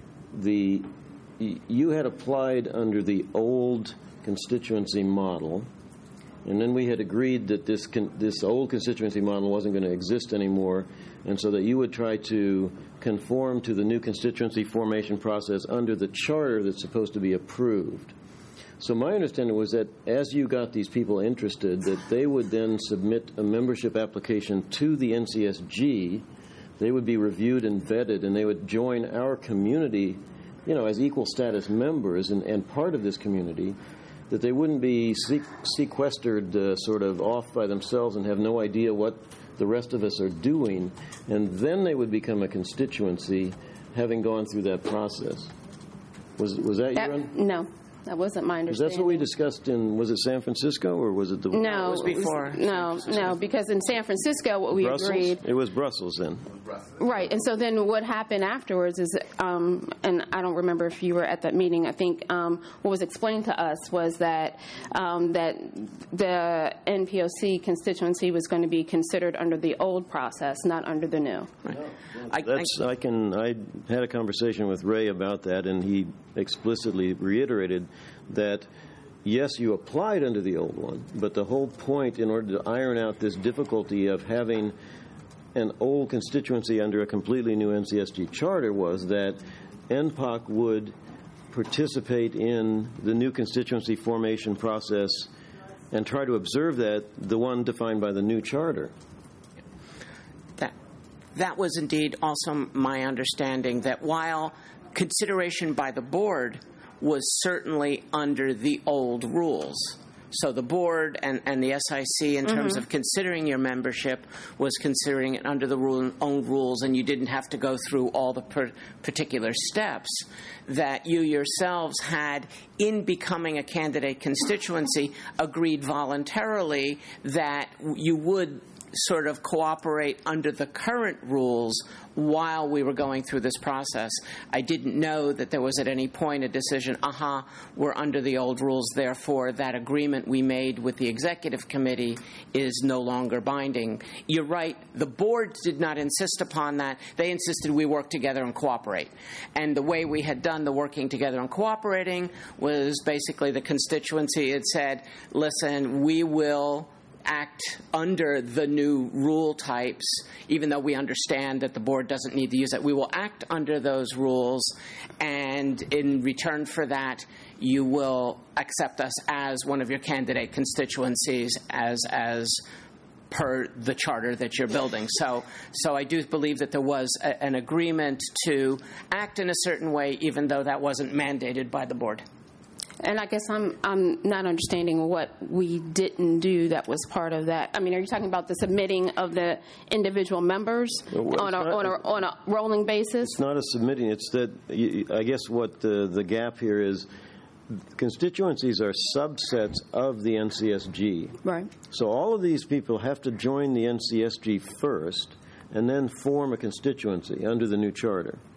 you had applied under the old constituency model, and then we had agreed that this old constituency model wasn't going to exist anymore, and so that you would try to conform to the new constituency formation process under the charter that's supposed to be approved. So my understanding was that as you got these people interested, that they would then submit a membership application to the NCSG. They would be reviewed and vetted, and they would join our community, as equal status members and part of this community, that they wouldn't be sequestered sort of off by themselves and have no idea what the rest of us are doing, and then they would become a constituency having gone through that process. Was that your No. That wasn't my understanding. That's what we discussed was it San Francisco or was it the... No, it was before. No, because in San Francisco what we Brussels? agreed... It was Brussels then. Right, and so then what happened afterwards is, and I don't remember if you were at that meeting, I think what was explained to us was that that the NPOC constituency was going to be considered under the old process, not under the new. Right. I had a conversation with Ray about that, and he explicitly reiterated that, yes, you applied under the old one, but the whole point, in order to iron out this difficulty of having an old constituency under a completely new NCSG charter, was that NPOC would participate in the new constituency formation process and try to observe the one defined by the new charter. That was indeed also my understanding, that while consideration by the board was certainly under the old rules, so the board and the SIC, in terms of considering your membership, was considering it under the own rules, and you didn't have to go through all the particular steps that you yourselves had in becoming a candidate constituency, agreed voluntarily that you would sort of cooperate under the current rules while we were going through this process. I didn't know that there was at any point a decision, we're under the old rules, therefore that agreement we made with the executive committee is no longer binding. You're right, the board did not insist upon that. They insisted we work together and cooperate. And the way we had done the working together and cooperating was basically the constituency had said, listen, we will act under the new rule types, even though we understand that the board doesn't need to use it. We will act under those rules, and in return for that, you will accept us as one of your candidate constituencies as per the charter that you're building. So I do believe that there was an agreement to act in a certain way, even though that wasn't mandated by the board. And I guess I'm not understanding what we didn't do that was part of that. I mean, are you talking about the submitting of the individual members on a rolling basis? It's not a submitting. It's that I guess what the gap here is, constituencies are subsets of the NCSG. Right. So all of these people have to join the NCSG first and then form a constituency under the new charter.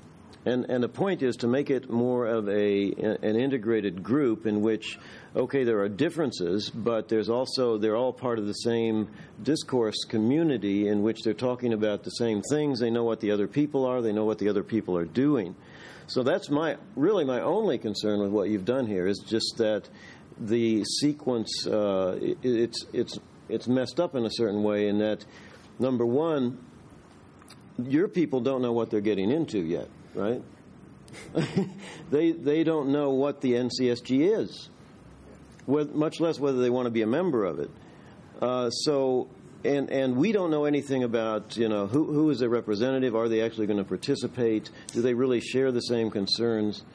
And the point is to make it more of an integrated group in which, okay, there are differences, but they're all part of the same discourse community in which they're talking about the same things. They know what the other people are. They know what the other people are doing. So that's really my only concern with what you've done here is just that the sequence, it's messed up in a certain way in that, number one, your people don't know what they're getting into yet. Right? They don't know what the NCSG is, much less whether they want to be a member of it. And we don't know anything about who is their representative. Are they actually going to participate? Do they really share the same concerns?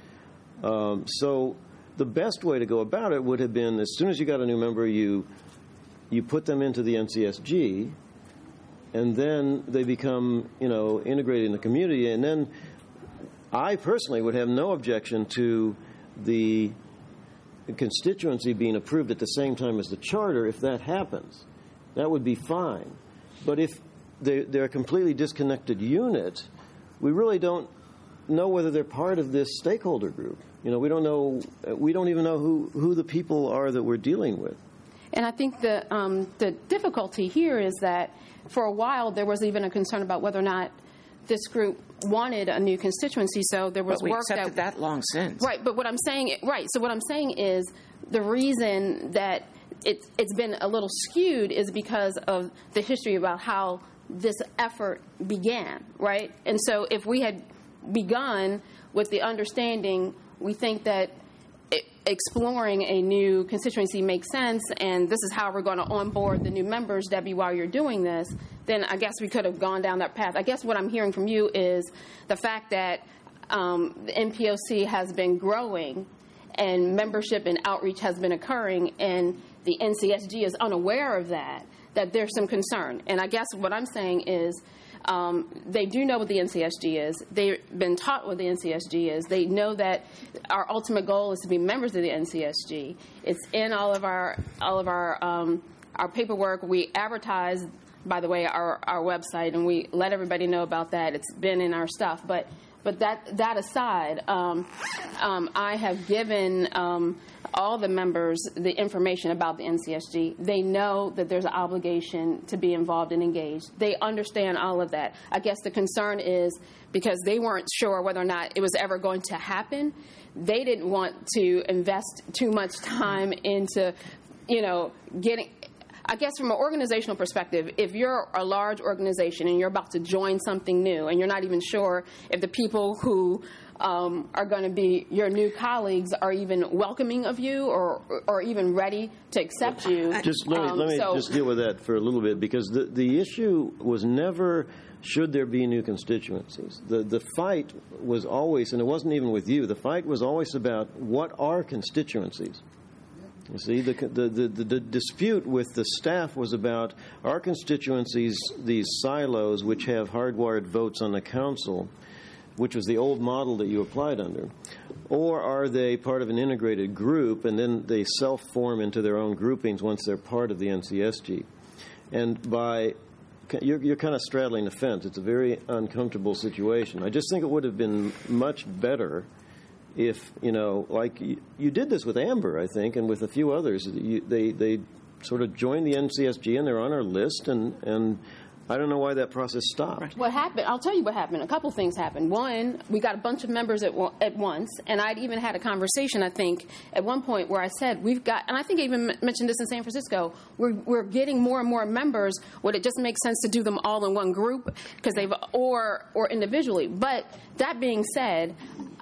So the best way to go about it would have been as soon as you got a new member, you put them into the NCSG, and then they become integrated in the community, and then. I personally would have no objection to the constituency being approved at the same time as the charter if that happens. That would be fine. But if they're a completely disconnected unit, we really don't know whether they're part of this stakeholder group. We don't know. We don't even know who the people are that we're dealing with. And I think the difficulty here is that for a while there was even a concern about whether or not this group wanted a new constituency, so there was but we work accepted that long since. Right, but what I'm saying, so what I'm saying is the reason that it's been a little skewed is because of the history about how this effort began, right? And so if we had begun with the understanding, we think that exploring a new constituency makes sense, and this is how we're going to onboard the new members, Debbie, while you're doing this, then I guess we could have gone down that path. I guess what I'm hearing from you is the fact that the NPOC has been growing and membership and outreach has been occurring, and the NCSG is unaware of that there's some concern. And I guess what I'm saying is they do know what the NCSG is. They've been taught what the NCSG is. They know that our ultimate goal is to be members of the NCSG. It's in all of our paperwork. We advertise, by the way, our website, and we let everybody know about that. It's been in our stuff. But that aside, I have given all the members the information about the NCSG. They know that there's an obligation to be involved and engaged. They understand all of that. I guess the concern is because they weren't sure whether or not it was ever going to happen, they didn't want to invest too much time into, getting... I guess from an organizational perspective, if you're a large organization and you're about to join something new and you're not even sure if the people who are going to be your new colleagues are even welcoming of you or even ready to accept you. Let me just deal with that for a little bit, because the issue was never should there be new constituencies. The fight was always, and it wasn't even with you, the fight was always about what are constituencies. You see, the dispute with the staff was about our constituencies, these silos which have hardwired votes on the council, which was the old model that you applied under, or are they part of an integrated group and then they self-form into their own groupings once they're part of the NCSG? And you're kind of straddling the fence. It's a very uncomfortable situation. I just think it would have been much better if, like you did this with Amber, I think, and with a few others. They sort of joined the NCSG and they're on our list, and I don't know why that process stopped. What happened? I'll tell you what happened. A couple things happened. One, we got a bunch of members at once, and I'd even had a conversation, I think, at one point where I said, and I think I even mentioned this in San Francisco, we're getting more and more members. Would it just make sense to do them all in one group or individually? But that being said,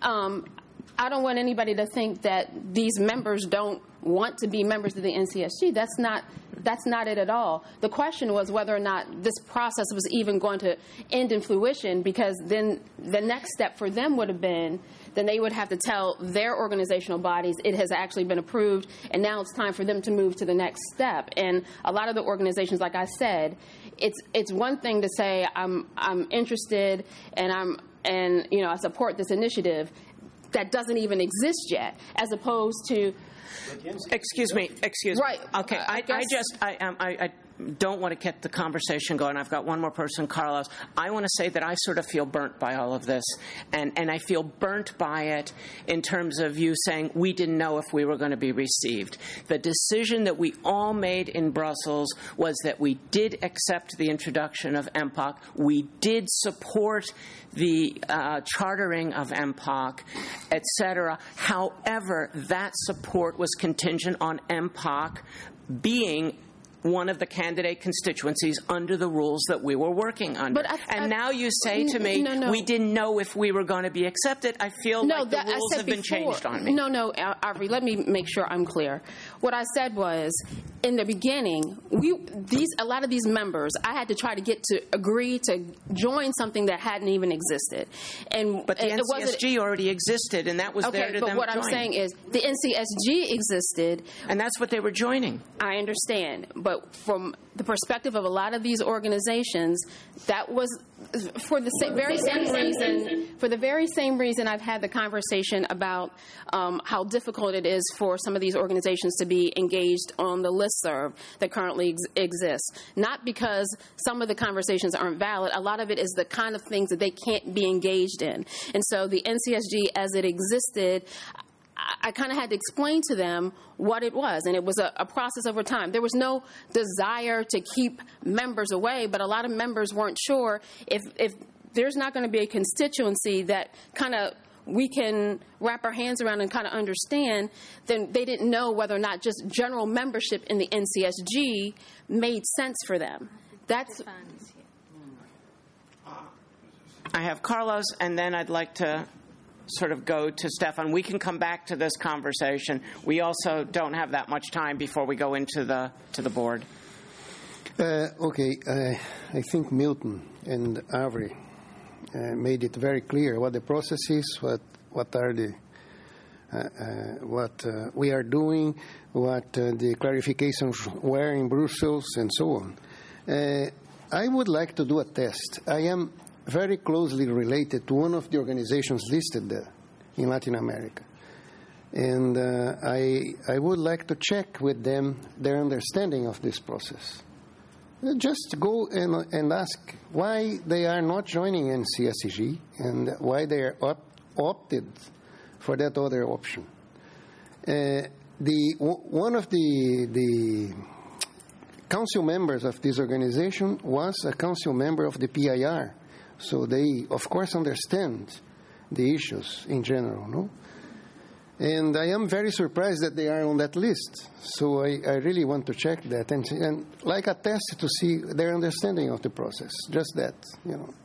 I don't want anybody to think that these members don't want to be members of the NCSG. That's not it at all. The question was whether or not this process was even going to end in fruition, because then the next step for them would have been, then they would have to tell their organizational bodies it has actually been approved, and now it's time for them to move to the next step. And a lot of the organizations, like I said, it's one thing to say I'm interested and I support this initiative that doesn't even exist yet, as opposed to... Excuse me. Right. Okay. don't want to get the conversation going. I've got one more person, Carlos. I want to say that I sort of feel burnt by all of this, and I feel burnt by it in terms of you saying we didn't know if we were going to be received. The decision that we all made in Brussels was that we did accept the introduction of MPOC. We did support the chartering of MPOC, etc. However, that support was contingent on MPOC being one of the candidate constituencies under the rules that we were working under. And now you say to me, we didn't know if we were going to be accepted. I feel like the rules have been changed on me. No, Avery, let me make sure I'm clear. What I said was, in the beginning, a lot of these members, I had to try to get to agree to join something that hadn't even existed. But the NCSG already existed, and that was there to them. Okay, but what I'm saying is, the NCSG existed. And that's what they were joining. I understand. But from the perspective of a lot of these organizations, that was for the very same reason. For the very same reason, I've had the conversation about how difficult it is for some of these organizations to be engaged on the listserv that currently exists. Not because some of the conversations aren't valid. A lot of it is the kind of things that they can't be engaged in. And so the NCSG, as it existed, I kind of had to explain to them what it was, and it was a process over time. There was no desire to keep members away, but a lot of members weren't sure if there's not going to be a constituency that kind of we can wrap our hands around and kind of understand, then they didn't know whether or not just general membership in the NCSG made sense for them. That's. I have Carlos, and then I'd like to sort of go to Stefan. We can come back to this conversation. We also don't have that much time before we go into the board. Okay, I think Milton and Avery made it very clear what the process is, what are the what we are doing, what the clarifications were in Brussels, and so on. I would like to do a test. I am very closely related to one of the organizations listed there in Latin America. And I would like to check with them their understanding of this process. Just go and ask why they are not joining NCSG and why they are opted for that other option. One of the council members of this organization was a council member of the PIR. So they, of course, understand the issues in general, no? And I am very surprised that they are on that list. So I really want to check that and like a test to see their understanding of the process. Just that, you know.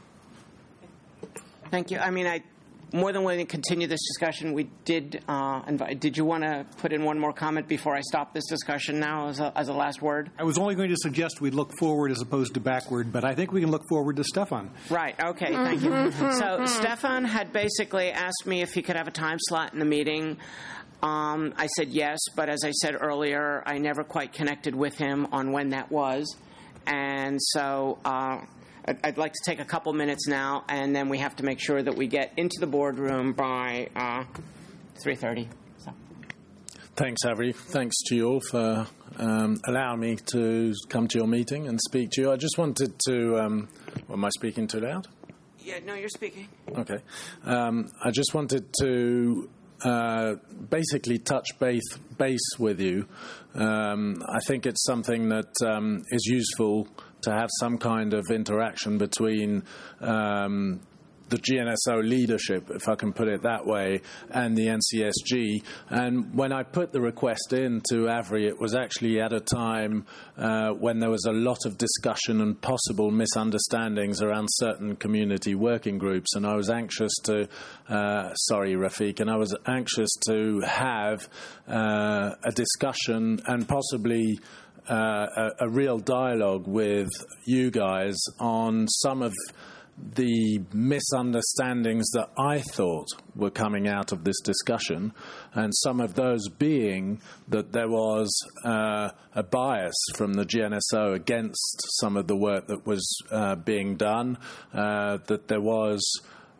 Thank you. I mean, I more than willing to continue this discussion. We did invite. Did you want to put in one more comment before I stop this discussion now as a last word? I was only going to suggest we look forward as opposed to backward, but I think we can look forward to Stefan. Right. Okay. Thank you. So Stefan had basically asked me if he could have a time slot in the meeting. I said yes, but as I said earlier, I never quite connected with him on when that was, and so. I'd like to take a couple minutes now, and then we have to make sure that we get into the boardroom by 3:30. So. Thanks, Avery. Thanks to you all for allowing me to come to your meeting and speak to you. I just wanted to... am I speaking too loud? Yeah, no, you're speaking. Okay. I just wanted to basically touch base with you. I think it's something that is useful to have some kind of interaction between the GNSO leadership, if I can put it that way, and the NCSG. And when I put the request in to Avery, it was actually at a time when there was a lot of discussion and possible misunderstandings around certain community working groups. And I was anxious to, sorry, Rafiq, and I was anxious to have a discussion and possibly a real dialogue with you guys on some of the misunderstandings that I thought were coming out of this discussion, and some of those being that there was a bias from the GNSO against some of the work that was being done, that there was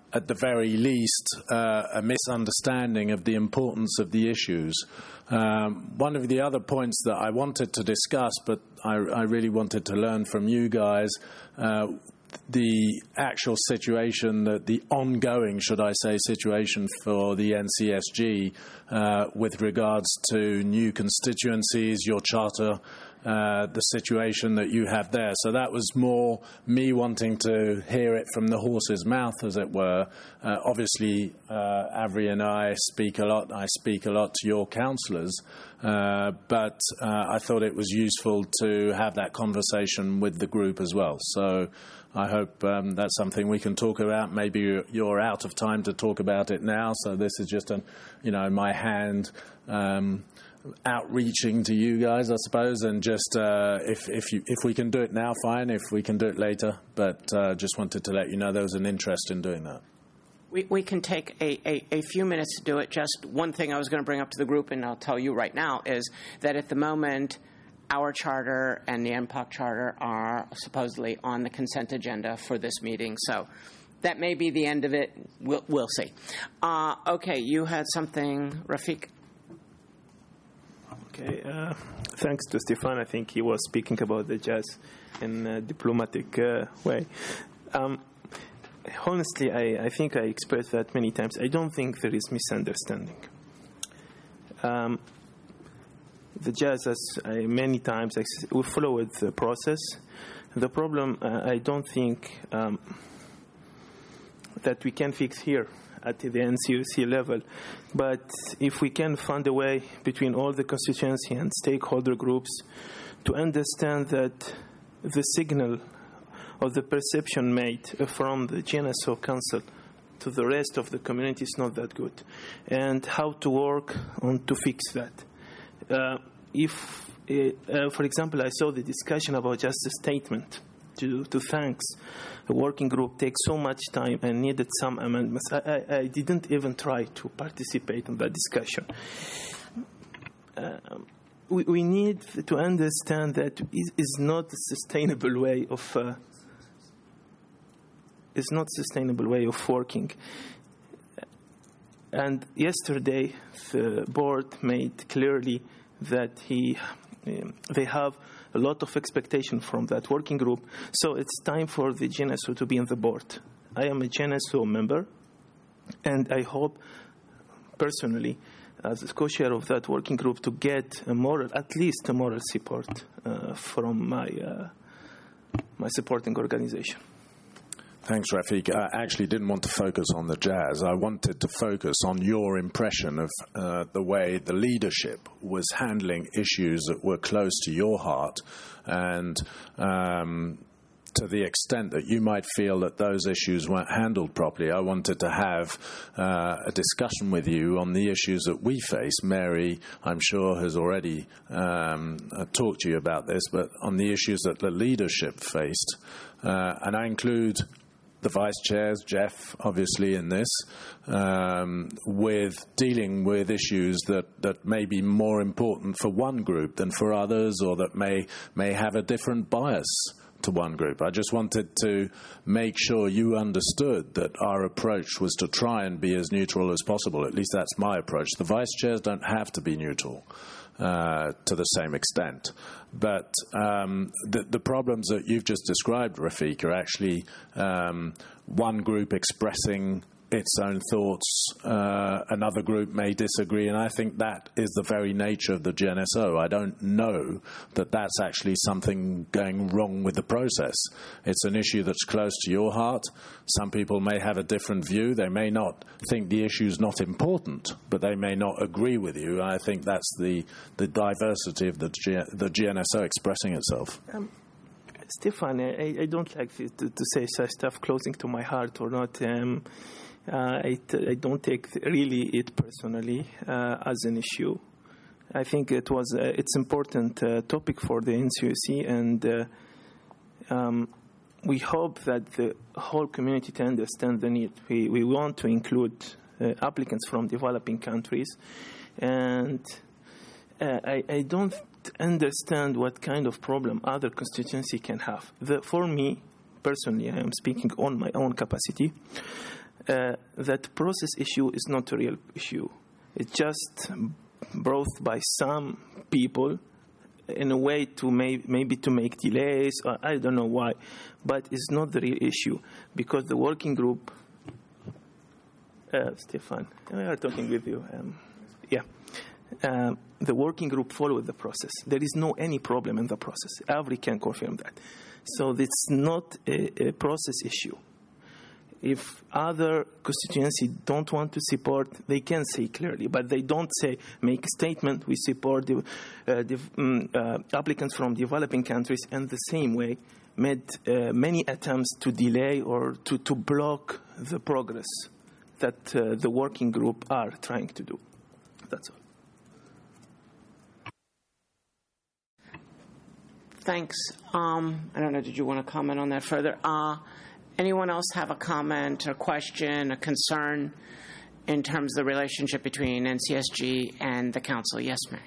at the very least, a misunderstanding of the importance of the issues. One of the other points that I wanted to discuss, but I really wanted to learn from you guys, the actual situation, the ongoing, should I say, situation for the NCSG with regards to new constituencies, your charter, the situation that you have there. So that was more me wanting to hear it from the horse's mouth, as it were. Obviously, Avri and I speak a lot. I speak a lot to your councillors, but I thought it was useful to have that conversation with the group as well. So I hope that's something we can talk about. Maybe you're out of time to talk about it now, so this is just my hand outreaching to you guys, I suppose, and just if we can do it now, fine. If we can do it later, but just wanted to let you know there was an interest in doing that. We can take a few minutes to do it. Just one thing I was going to bring up to the group, and I'll tell you right now, is that at the moment, our charter and the NPOC charter are supposedly on the consent agenda for this meeting. So that may be the end of it. We'll see. Okay, you had something, Rafiq? Okay, thanks to Stefan. I think he was speaking about the jazz in a diplomatic way. Honestly, I think I expressed that many times. I don't think there is misunderstanding. The jazz, as many times, we followed the process. The problem, I don't think that we can fix here at the NCUC level. But if we can find a way between all the constituency and stakeholder groups to understand that the signal or the perception made from the GNSO Council to the rest of the community is not that good, and how to work on to fix that. For example, I saw the discussion about just a statement to thanks a working group takes so much time and needed some amendments. I didn't even try to participate in that discussion. We need to understand that it is not a sustainable way of working. And yesterday, the board made clearly that they have a lot of expectation from that working group. So it's time for the GNSO to be on the board. I am a GNSO member, and I hope personally, as a co-chair of that working group, to get at least a moral support from my supporting organization. Thanks, Rafiq. I actually didn't want to focus on the jazz. I wanted to focus on your impression of the way the leadership was handling issues that were close to your heart, and to the extent that you might feel that those issues weren't handled properly. I wanted to have a discussion with you on the issues that we face. Mary, I'm sure, has already talked to you about this, but on the issues that the leadership faced, and I include the vice chairs, Jeff, obviously, in this, with dealing with issues that may be more important for one group than for others, or that may have a different bias to one group. I just wanted to make sure you understood that our approach was to try and be as neutral as possible. At least that's my approach. The vice chairs don't have to be neutral to the same extent. But the problems that you've just described, Rafiq, are actually one group expressing its own thoughts, another group may disagree, and I think that is the very nature of the GNSO. I don't know that that's actually something going wrong with the process. It's an issue that's close to your heart. Some people may have a different view. They may not think the issue's not important, but they may not agree with you. I think that's the diversity of the GNSO expressing itself. Stefan, I don't like to say such stuff closing to my heart or not. I don't take really it personally as an issue. I think it's important topic for the NCUC, and we hope that the whole community to understand the need. We want to include applicants from developing countries, and I don't understand what kind of problem other constituency can have. For me, personally, I am speaking on my own capacity. that process issue is not a real issue. It's just brought by some people in a way to maybe to make delays, or I don't know why, but it's not the real issue, because the working group, Stefan, we are talking with you. The working group followed the process. There is no any problem in the process. Avery can confirm that. So it's not a process issue. If other constituencies don't want to support, they can say clearly, but they don't say, make a statement, we support the applicants from developing countries, and the same way made many attempts to delay or to block the progress that the working group are trying to do. That's all. Thanks. I don't know, did you want to comment on that further? Anyone else have a comment, a question, a concern in terms of the relationship between NCSG and the Council? Yes, Mary.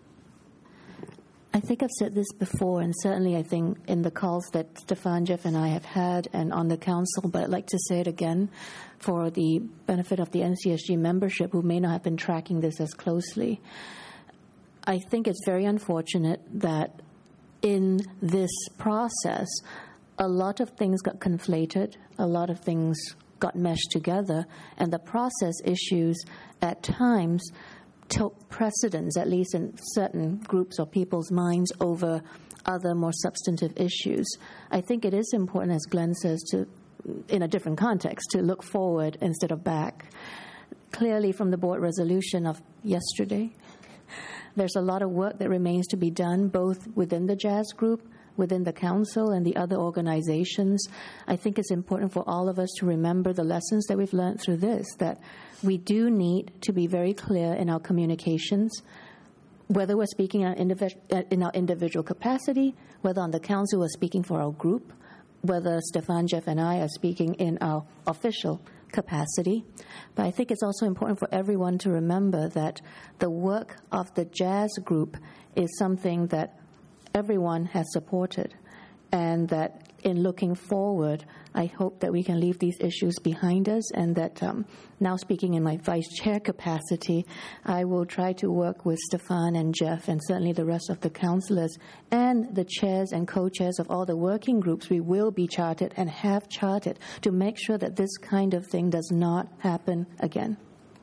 I think I've said this before, and certainly I think in the calls that Stefan, Jeff, and I have had and on the Council, but I'd like to say it again for the benefit of the NCSG membership who may not have been tracking this as closely. I think it's very unfortunate that in this process, a lot of things got conflated, a lot of things got meshed together, and the process issues at times took precedence, at least in certain groups or people's minds, over other more substantive issues. I think it is important, as Glenn says, to, in a different context, to look forward instead of back. Clearly from the board resolution of yesterday, there's a lot of work that remains to be done, both within the Jazz Group, within the Council, and the other organizations. I think it's important for all of us to remember the lessons that we've learned through this, that we do need to be very clear in our communications, whether we're speaking in our individual capacity, whether on the Council we're speaking for our group, whether Stefan, Jeff, and I are speaking in our official capacity. But I think it's also important for everyone to remember that the work of the Jazz Group is something that everyone has supported, and that in looking forward, I hope that we can leave these issues behind us, and that now speaking in my vice chair capacity, I will try to work with Stefan and Jeff and certainly the rest of the councillors and the chairs and co-chairs of all the working groups we will be chartered and have chartered to make sure that this kind of thing does not happen again.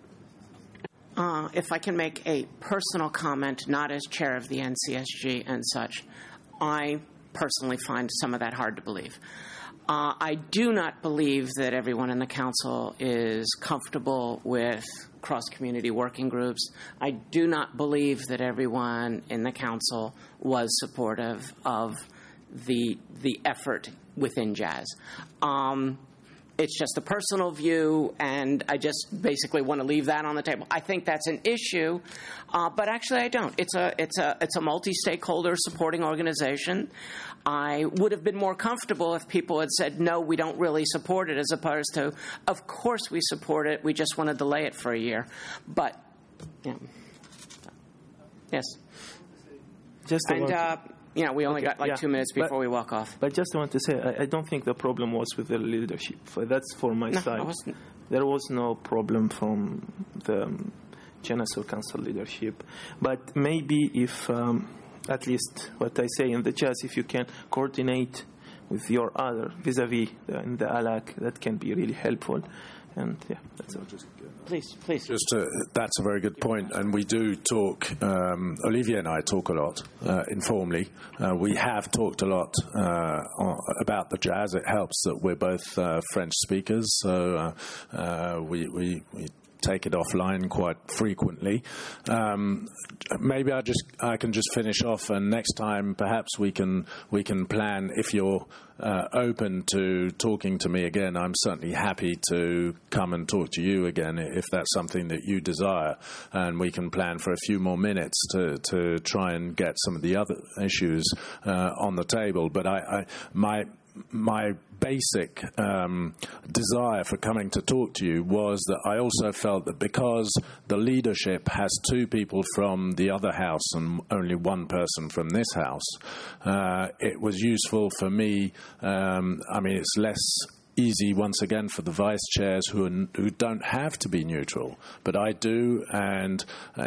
If I can make a personal comment, not as chair of the NCSG and such, I personally find some of that hard to believe. I do not believe that everyone in the Council is comfortable with cross-community working groups. I do not believe that everyone in the Council was supportive of the effort within Jazz. It's just a personal view, and I just basically want to leave that on the table. I think that's an issue, but actually I don't. It's a multi-stakeholder supporting organization. I would have been more comfortable if people had said, no, we don't really support it, as opposed to, of course we support it, we just want to delay it for a year. But, yeah. Yes. Yeah, we only got 2 minutes before we walk off. But just want to say, I don't think the problem was with the leadership. That's for my side. There was no problem from the Geneseo Council leadership. But maybe if, at least what I say in the Jazz, if you can coordinate with your other vis-a-vis in the ALAC, that can be really helpful. And yeah, that's all. Please. That's a very good point, and we do talk. Olivier and I talk a lot informally. We have talked a lot about the Jazz. It helps that we're both French speakers, so we take it offline quite frequently. Maybe I can just finish off, and next time perhaps we can plan. If you're open to talking to me again, I'm certainly happy to come and talk to you again if that's something that you desire, and we can plan for a few more minutes to try and get some of the other issues on the table. But my basic desire for coming to talk to you was that I also felt that because the leadership has two people from the other house and only one person from this house, it was useful for me. It's less easy once again for the vice chairs who don't have to be neutral, but I do, and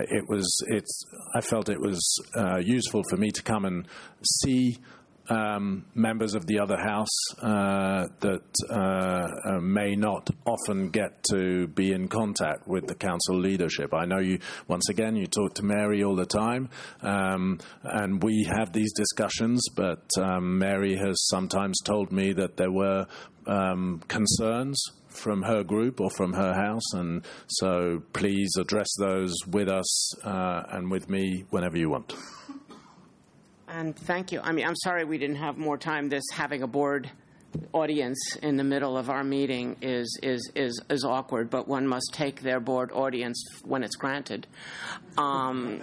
I felt it was useful for me to come and see members of the other house that may not often get to be in contact with the council leadership. I know you talk to Mary all the time, and we have these discussions, but Mary has sometimes told me that there were concerns from her group or from her house, and so please address those with us and with me whenever you want. And thank you. I mean, I'm sorry we didn't have more time. This having a board audience in the middle of our meeting is awkward, but one must take their board audience when it's granted. I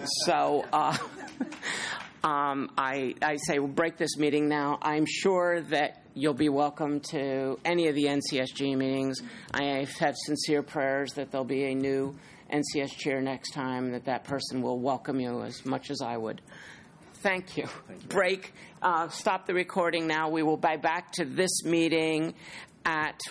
say we'll break this meeting now. I'm sure that you'll be welcome to any of the NCSG meetings. I have sincere prayers that there'll be a new NCS chair next time, that person will welcome you as much as I would. Thank you. Break. Stop the recording now. We will be back to this meeting at